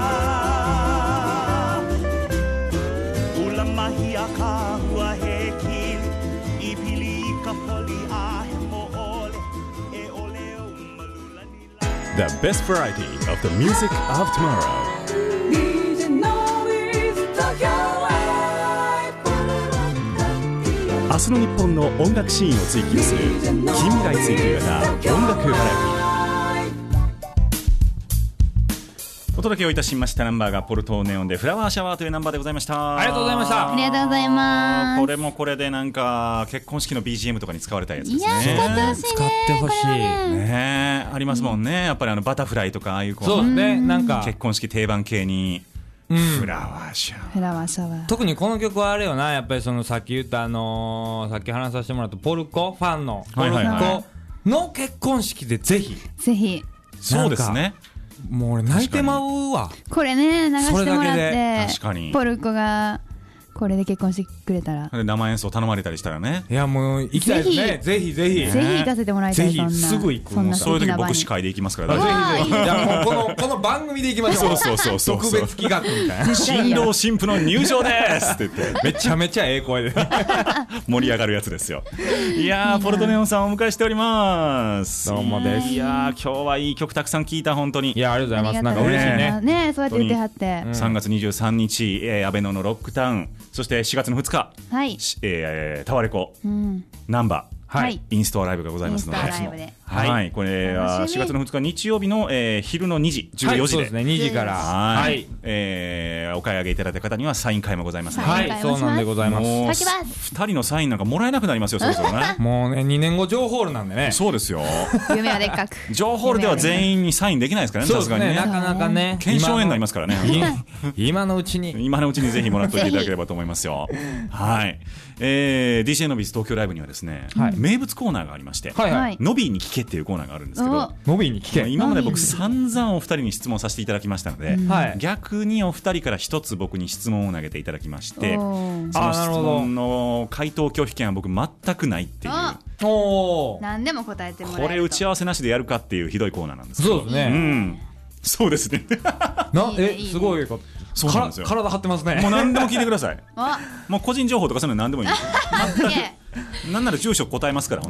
ula mahi aka hua he kili I pili ka poli a he mo ole e ole o malulani la The best variety of the music of tomorrow. 明日の日本の音楽シーンを追求する近未来追求型音楽バラエティ。 お届けをいたしましたナンバーがポルトネオンでフラワーシャワーというナンバーでございました。 ありがとうございました。 ありがとうございます。 これもこれでなんか結婚式の ビージーエム とかに使われたやつですね。 いや使ってほしいね。 使ってほしいね。ありますもんね。やっぱりあのバタフライとかああいうこうそうですね。なんか結婚式定番系にうん、 フラワーシャワー。 フラワーシャワー。 特にこの曲はあれよな、やっぱりそのさっき言ったあのー、さっき話させてもらったポルコファンのポルコの結婚式でぜひぜひそうですね。 もう俺泣いてまうわ。 これね流してもらって確かにポルコがこれで結婚してくれたら生演奏頼まれたりしたらね。 いやもう行きたいですね。ぜひぜひぜひ行かせてもらいたい。 ぜひすぐ行く。 そんなそういう時僕司会で行きますから。 ぜひぜひ。いやもうこのこの番組で行きましょう。 そうそうそうそう。 特別企画みたいな。 新郎新婦の入場ですって言ってめちゃめちゃええ声で盛り上がるやつですよ。いやーポルトネオンさんをお迎えしております。 どうもです。 いやー今日はいい曲たくさん聴いた本当に。 いやありがとうございます。なんか嬉しいね。 ねそうやって言ってはって。 さんがつにじゅうさんにち、えー、アベノのロックタウン、そしてしがつのふつか、 はいえー、タワレコ、うん、ナンバー、 はい、 インストアライブがございますので、 インストアライブで、 はいはい、これはしがつのふつか日曜日の、えー、昼のにじじゅうよじで、 はい、そうですねにじから、 はいはい、 えー、お買い上げいただいた方にはサイン会もございますので、 はいそうなんでございます。 書きます。 ふたりのサインなんかもらえなくなりますよそろそろね。 もうねにねんごジョーホールなんでね。 そうですよ。 夢はでっかく。 ジョーホールでは全員にサインできないですからね。さすがにね。 なかなかね。 腱鞘炎になりますからね。 今のうちに今のうちにぜひもらっておいていただければと思いますよ。はい。えー、ディージェー ノビーズ東京ライブにはですね、はい、名物コーナーがありまして、はいはい、ノビーに聞けっていうコーナーがあるんですけど、 ノビーに聞け。 今まで僕散々お二人に質問させていただきましたので、はい、逆にお二人から一つ僕に質問を投げていただきまして、その質問の回答拒否権は僕全くないっていう。 お何でも答えてもらえると。 これ打ち合わせなしでやるかっていうひどいコーナーなんですけど。 そうですね。 うん、そうですね。 なえすごいこと。 そうなんですよ。 体張ってますね。 もう何でも聞いてください。もう個人情報とかそういうの何でもいい。なんなら住所答えますから。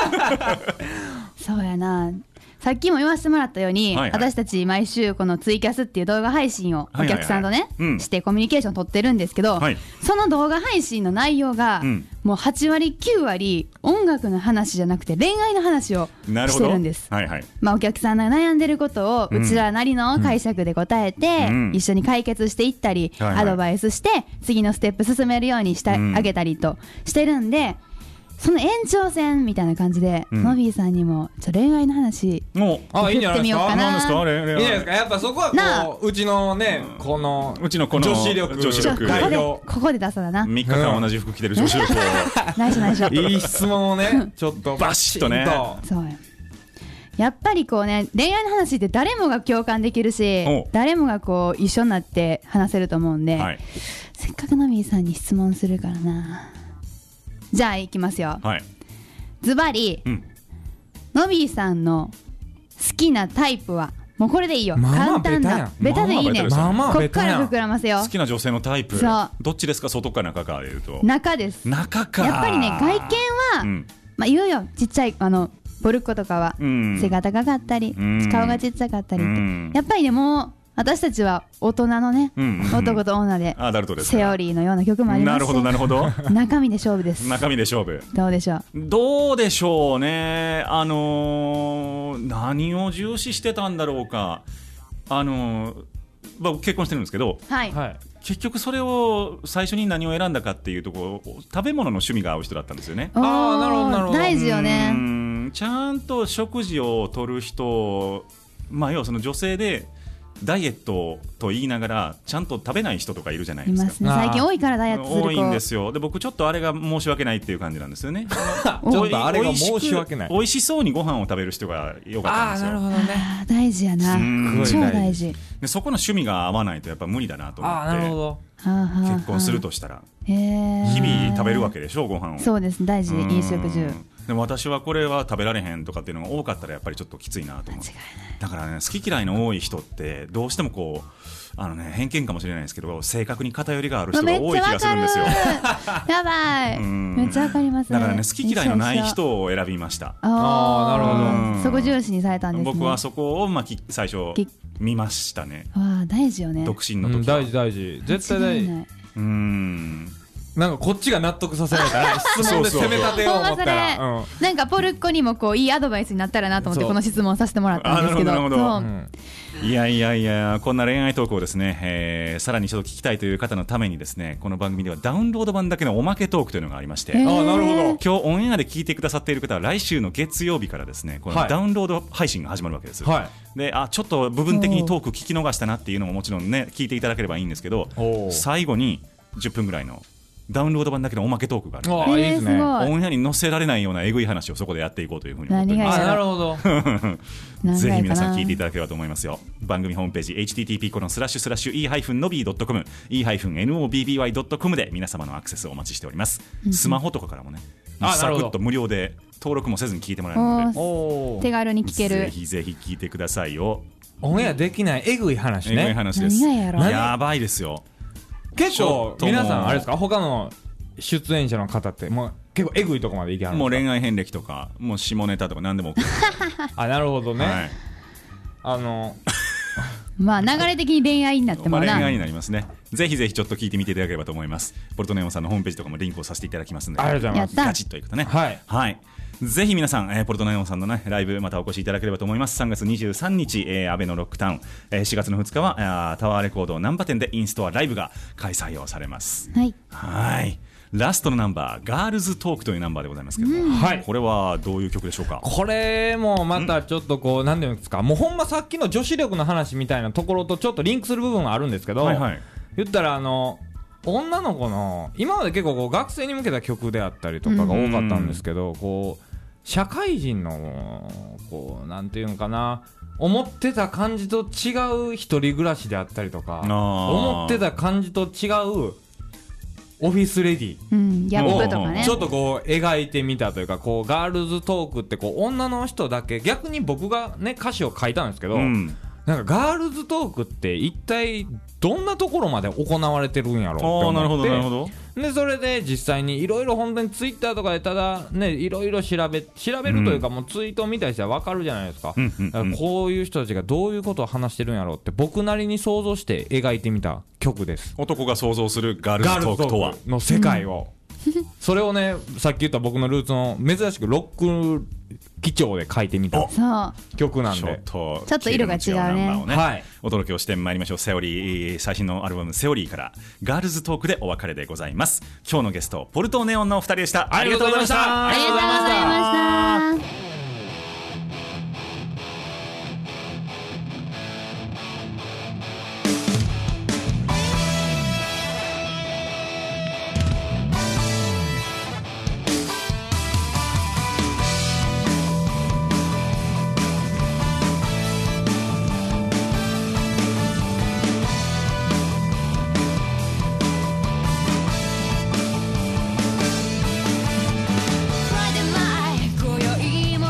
そうやな。さっきも言わせてもらったように、はいはい、私たち毎週このツイキャスっていう動画配信をお客さんとね、はいはいはい、してコミュニケーション取ってるんですけど、はい、その動画配信の内容が、うん、もうはちわりきゅうわり音楽の話じゃなくて恋愛の話をしてるんです。はいはい、まあ、お客さんが悩んでることをうちらなりの解釈で答えて、うん、一緒に解決していったり、うん、アドバイスして次のステップ進めるようにしてあげたりとしてるんで、その延長線みたいな感じで、うん、ノビーさんにもちょ恋愛の話送ってみようかな。 いいんじゃないですか。やっぱそこはこううちのね、このうちのこの女子力女子力ここでここで出さだな。 みっかかん同じ服着てる女子力を内緒内緒。 いい質問をねちょっとバシッとね。 そうや。やっぱりこうね恋愛の話って誰もが共感できるし、誰もがこう一緒になって話せると思うんで、はい、せっかくノビーさんに質問するからな。じゃあいきますよ。はい、ズバリ、うん、ノビーさんの好きなタイプはもうこれでいいよ。 まあまあ簡単なベタでいいね。 まあまあこっから膨らますよ。 好きな女性のタイプ。そうどっちですか、外か中かでいうと。 中です。 中か。 やっぱりね外見は、うん、まあ言うよ、ちっちゃいあのボルコとかは、うん、背が高かったり、うん、顔がちっちゃかったりって、うん、やっぱりねもう私たちは大人のね、うんうん、男と女でセオリーのような曲もありますし、なるほどなるほど中身で勝負です。 中身で勝負。 どうでしょう。 どうでしょうね。あのー、何を重視してたんだろうか。あのー、僕結婚してるんですけど、はい、結局それを最初に何を選んだかっていうところ、食べ物の趣味が合う人だったんですよね。 ああなるほどなるほど。大事よね。 うんちゃんと食事をとる人、まあ要はその女性でダイエットと言いながらちゃんと食べない人とかいるじゃないですか。いますね。 最近多いからダイエットする子多いんですよ。で僕ちょっとあれが申し訳ないっていう感じなんですよね。 ちょっとあれが申し訳ない。 美味しそうにご飯を食べる人が良かったんですよ。 あなるほどね。 あ大事やな。超大事。 でそこの趣味が合わないとやっぱ無理だなと思って。 あなるほど。 結婚するとしたら日々食べるわけでしょご飯を。 そうです大事。飲食住でも私はこれは食べられへんとかっていうのが多かったらやっぱりちょっときついなと思う。だからね、好き嫌いの多い人ってどうしてもこうあのね、偏見かもしれないですけど性格に偏りがある人が多い気がするんですよ。 やばい、めっちゃわかりますね。 だからね、好き嫌いのない人を選びました。 ああ、なるほど。そこ重視にされたんですね。 僕はそこをまあ最初見ましたね。 ああ、大事よね。 独身の時は、うん、大事大事、絶対大事。 うーん、 なんかこっちが納得させないから質問で攻め立てよう思ったら、 うん、なんかポルコにもこういいアドバイスになったらなと思ってこの質問させてもらったんですけど。 なるほどなるほど、うん、いやいやいや、こんな恋愛トークをですね、えー、さらにちょっと聞きたいという方のためにですね、この番組ではダウンロード版だけのおまけトークというのがありまして、 あ、なるほど。 今日オンエアで聞いてくださっている方は来週の月曜日からですね、このダウンロード配信が始まるわけです、はい、で、あ、ちょっと部分的にトーク聞き逃したなっていうのももちろんね聞いていただければいいんですけど、最後にじゅっぷんぐらいのダウンロード版だけのおまけトークがあるので、 あ、いいですね、 オンエアに載せられないようなえぐい話をそこでやっていこうというふうに思っております。 あ、なるほどぜひ皆さん聞いていただければと思いますよ。番組ホームページ エイチティーティーピーコロンスラッシュスラッシュイーハイフンノビードットコム イーハイフンノビービーワイドットコム で皆様のアクセスをお待ちしております、うん、スマホとかからもね、サクッと無料で登録もせずに聞いてもらえるので、 お手軽に聞ける。 ぜひぜひ聞いてくださいよ。 オンエアできないえぐい話ね。 えぐい話です。 何がやろ。 やばいですよ。 結構皆さんあれですか、他の出演者の方ってもう結構えぐいとこまでいけはるんですか。 もう恋愛遍歴とかもう下ネタとか何でもあ、なるほどね、はい、あのまあ流れ的に恋愛になってもな、 まあ、恋愛になりますね。ぜひぜひちょっと聞いてみていただければと思います。ポルトネオンさんのホームページとかもリンクをさせていただきますので、 ありがとうございます。 ガチッといくとね、はい、はい、ぜひ皆さん、えー、ポルトネオンさんの、ね、ライブまたお越しいただければと思います。さんがつにじゅうさんにち、えー、安倍のロックタウン、えー、しがつのふつかはタワーレコード難波店でインストアライブが開催をされます。 はい、 はい、ラストのナンバーガールズトークというナンバーでございますけども、うん、はい、これはどういう曲でしょうか。 これもまたちょっとこう何ていうんですか、もうほんまさっきの女子力の話みたいなところとちょっとリンクする部分があるんですけど、はいはい、言ったらあの女の子の今まで結構こう学生に向けた曲であったりとかが多かったんですけど、うん、こう社会人のこうなんていうのかな、思ってた感じと違う一人暮らしであったりとか、思ってた感じと違うオフィスレディ、 うん、ギャップとかね、 ちょっとこう描いてみたというか、こうガールズトークってこう女の人だけ、逆に僕がね歌詞を書いたんですけど、うん、なんかガールズトークって一体どんなところまで行われてるんやろうって思って、 なるほどなるほど。 でそれで実際にいろいろ本当にツイッターとかでただねいろいろ調べ調べるというか、もうツイートを見たりしたら分かるじゃないですか、うんうんうん、だからこういう人たちがどういうことを話してるんやろうって僕なりに想像して描いてみた曲です。 男が想像するガールズトークとはの世界を、うん、それをねさっき言った僕のルーツの珍しくロック基調で書いてみた曲なんで、 ちょっとちょっと色が違うね、 ね、はい、お届けをしてまいりましょう。セオリー、最新のアルバムセオリーからガールズトークでお別れでございます。今日のゲストポルトネオンのお二人でした。 ありがとうございました。 ありがとうございました。 今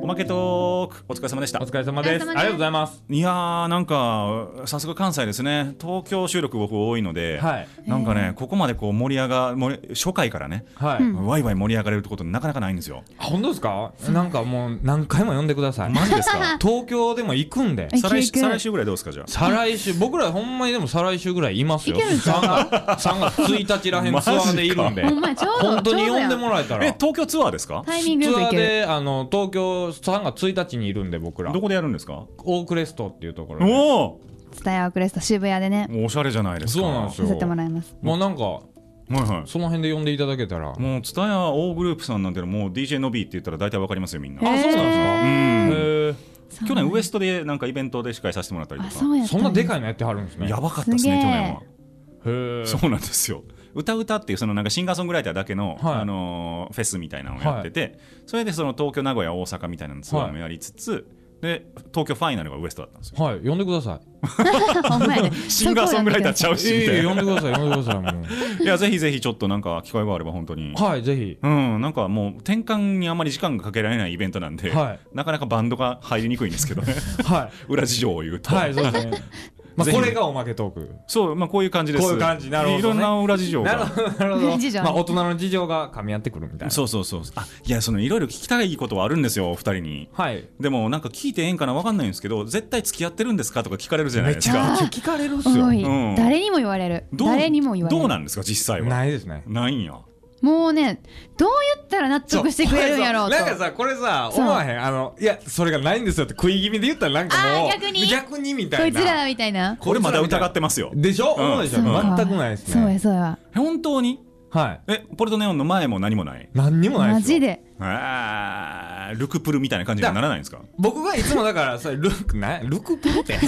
まけトークお疲れ様でした。 お疲れ様です。ありがとうございます。 いやーなんかさすが関西ですね。東京収録僕多いので、はい、なんかねここまでこう盛り上が盛り初回からね、はい、ワイワイ盛り上がれるってことなかなかないんですよ。 本当ですか？なんかもう何回も呼んでください。 マジですか？ 東京でも行くんで。 再来再来週ぐらいどうですか？じゃあ再来週僕らほんまにでも再来週ぐらいいますよ。さんがつ、さんがつついたちらへんツアーでいるんで本当に呼んでもらえたら。 え東京ツアーですか？ タイミングツアーであの東京さんがつついたちにいるんで僕ら。 どこでやるんですか？ オークレストっていうところで。 おおツタヤオークレスト渋谷でね。 もうおしゃれじゃないですか。 そうなんですよ。 させてもらいます。 もうなんかはいはい、 その辺で呼んでいただけたらもうツタヤオーグループさんなんてもう ディージェー の B って言ったら大体わかりますよみんな。 あ、そうなんですか。へー去年ウエストでなんかイベントで司会させてもらったりとか。 そ, そんなでかいのやってはるんですね。 やばかったですね去年は。 へそうなんですよ。歌歌っていうそのなんかシンガーソングライターだけの、はい、あのー、フェスみたいなのをやってて、はい、それでその東京名古屋大阪みたいなのツアーもやりつつ、はい、で東京ファイナルがウエストだったんですよ。 はい、呼んでください。 ほんまやね。 シンガーソングライターちゃうしみたいな。 呼んでください呼んでください。もういやぜひぜひちょっとなんか機会があれば本当に。 はいぜひ。 うんなんかもう転換にあんまり時間がかけられないイベントなんで、はい、なかなかバンドが入りにくいんですけどね。はい。裏事情を言うと。 はいそうですね。まあ、これがおまけトーク。 そう、まあ、こういう感じです。 こういう感じ。なるほど、ね、 いろんな裏事情が。 なるほどなるほど。まあ大人の事情が噛み合ってくるみたいな。 そうそうそう。あいやそのいろいろ聞きたいことはあるんですよお二人に。はい。でもなんか聞いてええんかな分かんないんですけど絶対付き合ってるんですかとか聞かれるじゃないですか。 めちゃくちゃ聞かれるっすよ。 うん、誰にも言われる。誰にも言われる。 どうなんですか実際は。 ないですね。 ないんや。 もうねどう言ったら納得してくれるんやろうと。 なんかさこれさ思わへんあのいやそれがないんですよって食い気味で言ったらなんかもう逆に逆にみたいな。 こいつらみたいな。 これまだ疑ってますよ。 でしょ、うん、思うでしょ。全くないですね。 そうやそうや。 本当に。 はい。 えポルトネオンの前も何もない。 何にもないですよ。 マジで。 あルクプルみたいな感じにならないんですか。 僕がいつもだからそれルクなルクプルってい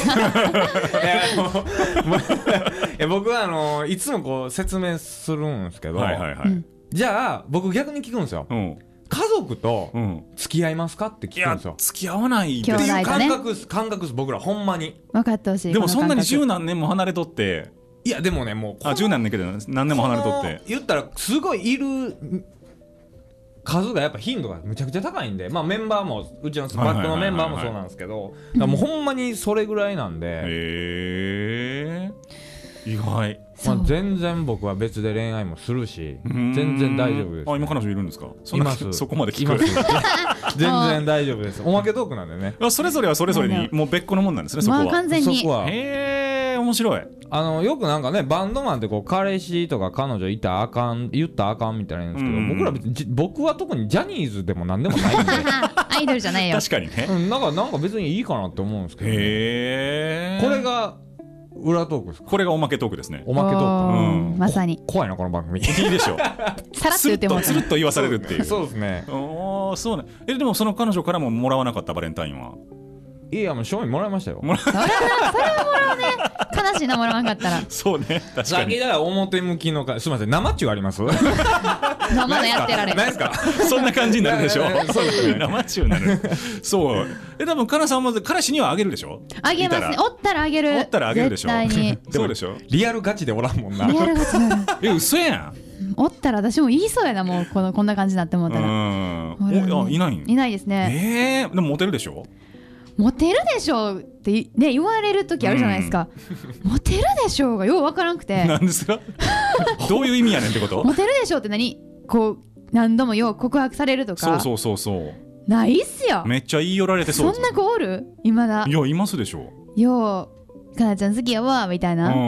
や僕はあのいつもこう説明するんですけど。はいはいはい。うんじゃあ僕逆に聞くんですよ、うん、家族と付き合いますかって聞くんですよ。 いや付き合わないっていう感覚です、感覚です僕らほんまに分かってほしい。 でもそんなに十何年も離れとっていやでもねもうあ十何年けど何年も離れとって言ったらすごいいる数がやっぱ頻度がむちゃくちゃ高いんで、まあメンバーもうちのスパックのメンバーもそうなんですけどもうほんまにそれぐらいなんで。へえ意外。 まあ、全然僕は別で恋愛もするし全然大丈夫です、ね、 あ今彼女いるんですか。そいますそこまで聞く全然大丈夫です。おまけトークなんでね。 それぞれはそれぞれにもう別個のもんなんですねそこは、 まあ、完全にそこはへえ面白い。 あのよくなんかねバンドマンってこう彼氏とか彼女いたらあかん言ったらあかんみたいなんですけど、僕ら別に僕は特にジャニーズでもなんでもないんでアイドルじゃないよ。 確かにね、 うん、なんかなんか別にいいかなって思うんですけど、ね、 へこれが裏トークですか。 これがおまけトークですね。 おまけトーク、 うん、まさに怖いなこの番組。いいでしょさらっと言ってもつるっと言わされるっていう。 そうですね。 おそうね。えでもその彼女からももらわなかったバレンタインは。 いやもう賞味もらいましたよ。 もらそれはそれはもらうね。悲しいなもらわなかったら。 そうね確かに。 先だから表向きのかすみません生中あります。 生のやってられ。 ないですか。 そんな感じになるでしょ。そうですね生中になる。そうえ多分カナさんも彼氏にはあげるでしょ。 あげますね。おったらあげる。 おったらあげるでしょ。 絶対に。 そうでしょ。 リアルガチでおらんもんな。 リアルガチな。 え嘘やん。 おったら私も言いそうやなもうこのこんな感じになって思ったら。 うんおいないん。 いないですね。 えーでもモテるでしょ。 モテるでしょってね言われる時あるじゃないですか、うん、モテるでしょうがようわからんくて何ですかどういう意味やねんってことモテるでしょうって何こう何度もよう告白されるとかそうそうそうそうないっすよ。 めっちゃ言い寄られてそう。 そんな子おる今だ。 いやいますでしょようかなちゃん好きやわみたいな、うん、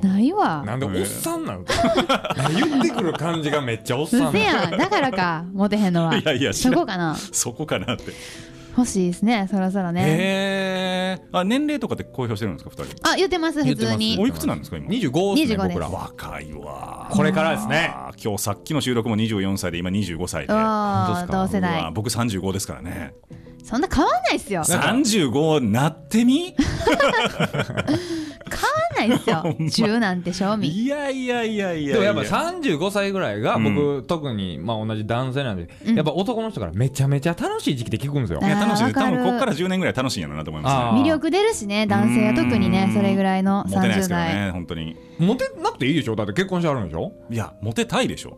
ないわ。 なんでおっさんなの言ってくる感じがめっちゃおっさんなの。 うせやんだからかモテへんのは。 いやいやそこかなそこかなって欲しいですねそろそろね。 へーあ年齢とかって公表してるんですかふたり。 あ言ってます普通に。 おいくつなんですか今。 にじゅうごですね僕ら。 若いわこれからですね。 今日さっきの収録もにじゅうよんさいで今にじゅうごさいで。 同世代。 僕さんじゅうごですからね。 そんな変わんないっすよ。 さんじゅうごなってみ変わんないっすよじゅうなんて賞味。 いやいやいやいや。 でもやっぱさんじゅうごさいぐらいが僕、うん、特にまあ同じ男性なんで、うん、やっぱ男の人からめちゃめちゃ楽しい時期で聞くんですよ。 いや楽しい。多分こっからじゅうねんぐらい楽しいんやろなと思いますね。 魅力出るしね男性は特にねそれぐらいのさんじゅう代。 モテないですけどね本当に。 モテなくていいでしょだって結婚してあるんでしょ。 いやモテたいでしょ。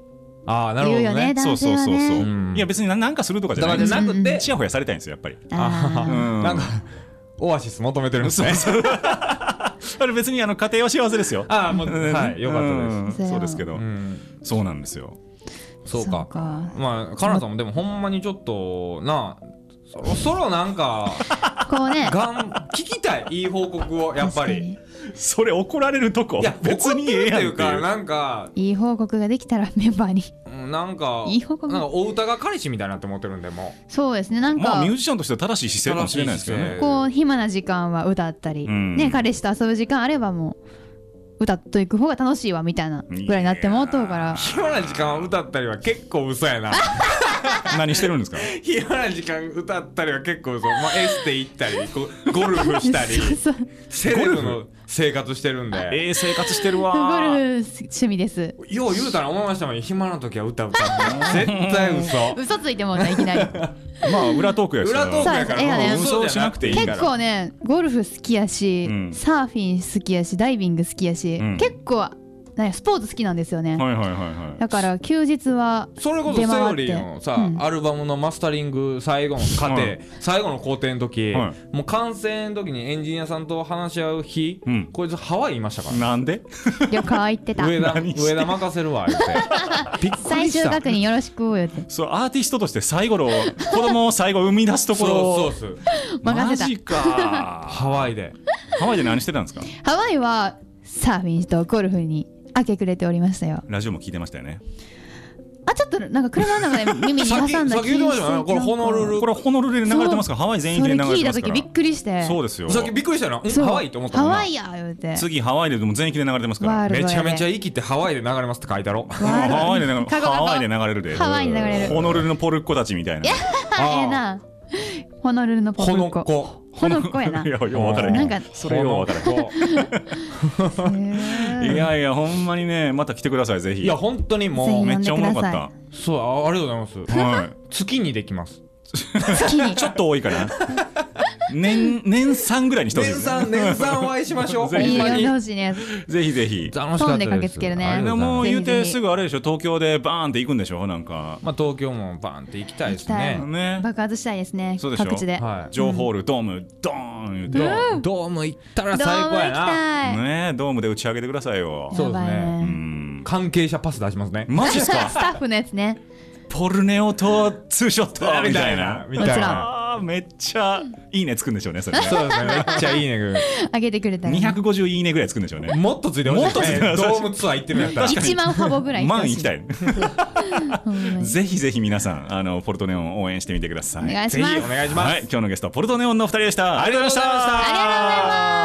ああなるほどね。 言うよねそうそうそうそう、 男性はね。 うん、いや別に何かするとかじゃないんですよ。 だからじゃなくてチヤホヤされたいんですよやっぱり。 あうん、 なんかオアシス求めてるんですね。 そうそうあれ別にあの家庭は幸せですよ。 ああもう、うん、はいよかったです、 うん、そうですけど、 うん、 そうなんですよ。 そうか。 そうかまあカナさんもでもほんまにちょっとなそろそろなんかこうねがん聞きたいいい報告をやっぱり。 それ怒られるとこ。 いや別にええやんっていう。 怒ってるっていうかなんかいい報告ができたらメンバーになんかいい報告なんかお歌が彼氏みたいなって思ってるんでもうそうですねなんか、 まあミュージシャンとしては正しい姿勢かもしれないですけどね。 こう暇な時間は歌ったり、 うんね彼氏と遊ぶ時間あればもう歌っといく方が楽しいわみたいなぐらいになってもうとうから暇な時間を歌ったりは結構嘘やな。 何してるんですか。 暇な時間歌ったりは結構嘘。まあエステ行ったりこゴルフしたりそうセレブの生活してるんでええ生活してるわ。 ゴルフ趣味です。 よう言うたら思いましたもん。暇な時は歌歌って絶対嘘嘘ついてもうたいきなりまあ裏トークやし裏トークやからそうですええよね嘘しなくていいから。 結構ねゴルフ好きやし、 うんサーフィン好きやしダイビング好きやし、 うん結構なんやスポーツ好きなんですよね、 はいはいはいはい。 だから休日はそれこそセオリーのさ、 うんアルバムのマスタリング最後の過程、 はい最後の工程の時、 はもう完成の時にエンジニアさんと話し合う日、 うんこいつハワイいましたから、 なんで旅館行ってた上田何して上田任せるわ言ってびっく最終りした。 確認よろしく言ってそうアーティストとして最後の子供を最後生み出すところをそうそうそう任せたマジかハワイでハワイで何してたんですか。 ハワイはサーフィンとゴルフに明け暮れておりましたよ。 ラジオも聞いてましたよね。 あちょっとなんか車の中で耳に挟んだ気さっきさっき言ってましたよねこれホノルルこれホノルルで流れてますからハワイ全域で流れてますから。 それ聞いた時びっくりしてそうですよ。 さっきびっくりしたな、んそうハワイって思ったもんな。 ハワイや言うて次ハワイででも全域で流れてますから。 ワールドやでめちゃめちゃ息ってハワイで流れますって書いたろ。 ハワイで流れカゴカゴハワイで流れるで。 ハワイに流れるホノルルのポルッコたちみたいな。 ええなホノルルのポルほのコこほのっこやないやよう分からへん。 なんかそれよう分からへん。 ほのこへーいやいやほんまにねまた来てくださいぜひ。 いや本当にもうぜひめっちゃおもろかっ呼んでた。 そうあありがとうございます。 は月にできます。 月にい。ちょっと多いかな。年年三ぐらいにしてほしい年ですね。 産年産お会いしましょう。 ぜひいいよほんまにねほしいねぜひぜひ。 楽しかったです。 飛んで駆けつけるねありでがとうございますも言うてぜひぜひすぐあれでしょ東京でバーンって行くんでしょなんか。 まあ東京もバーンって行きたいですね行き。 ね。 爆発したいですねそうでしょ各地ではい。 ジョーホールドームドーン言うて。 ドームドーム行ったらド最高やーム行きな。 たいねドームで打ち上げてくださいよ。 そうですねやばいうん。 関係者パス出しますね。 マジっすか。 スタッフのやつねポルネオとツーショットみたいな。 みたいもちろんな。 あーめっちゃいいねつくんでしょうねそれね。 そうですね。めっちゃいいね。 あげてくれたらにひゃくごじゅういいねぐらいつくんでしょうね。 もっとついてほしいですね。 もっとついてほしいドームツアー行ってるんやったら。 確かにいちまんファボぐらい万行きたい。 ほんまにぜひぜひ皆さんあのポルトネオン応援してみてください。 お願いしぜひますお願いします。 はい今日のゲストはポルトネオンのお二人でした。 ありがとうございました。 ありがとうございます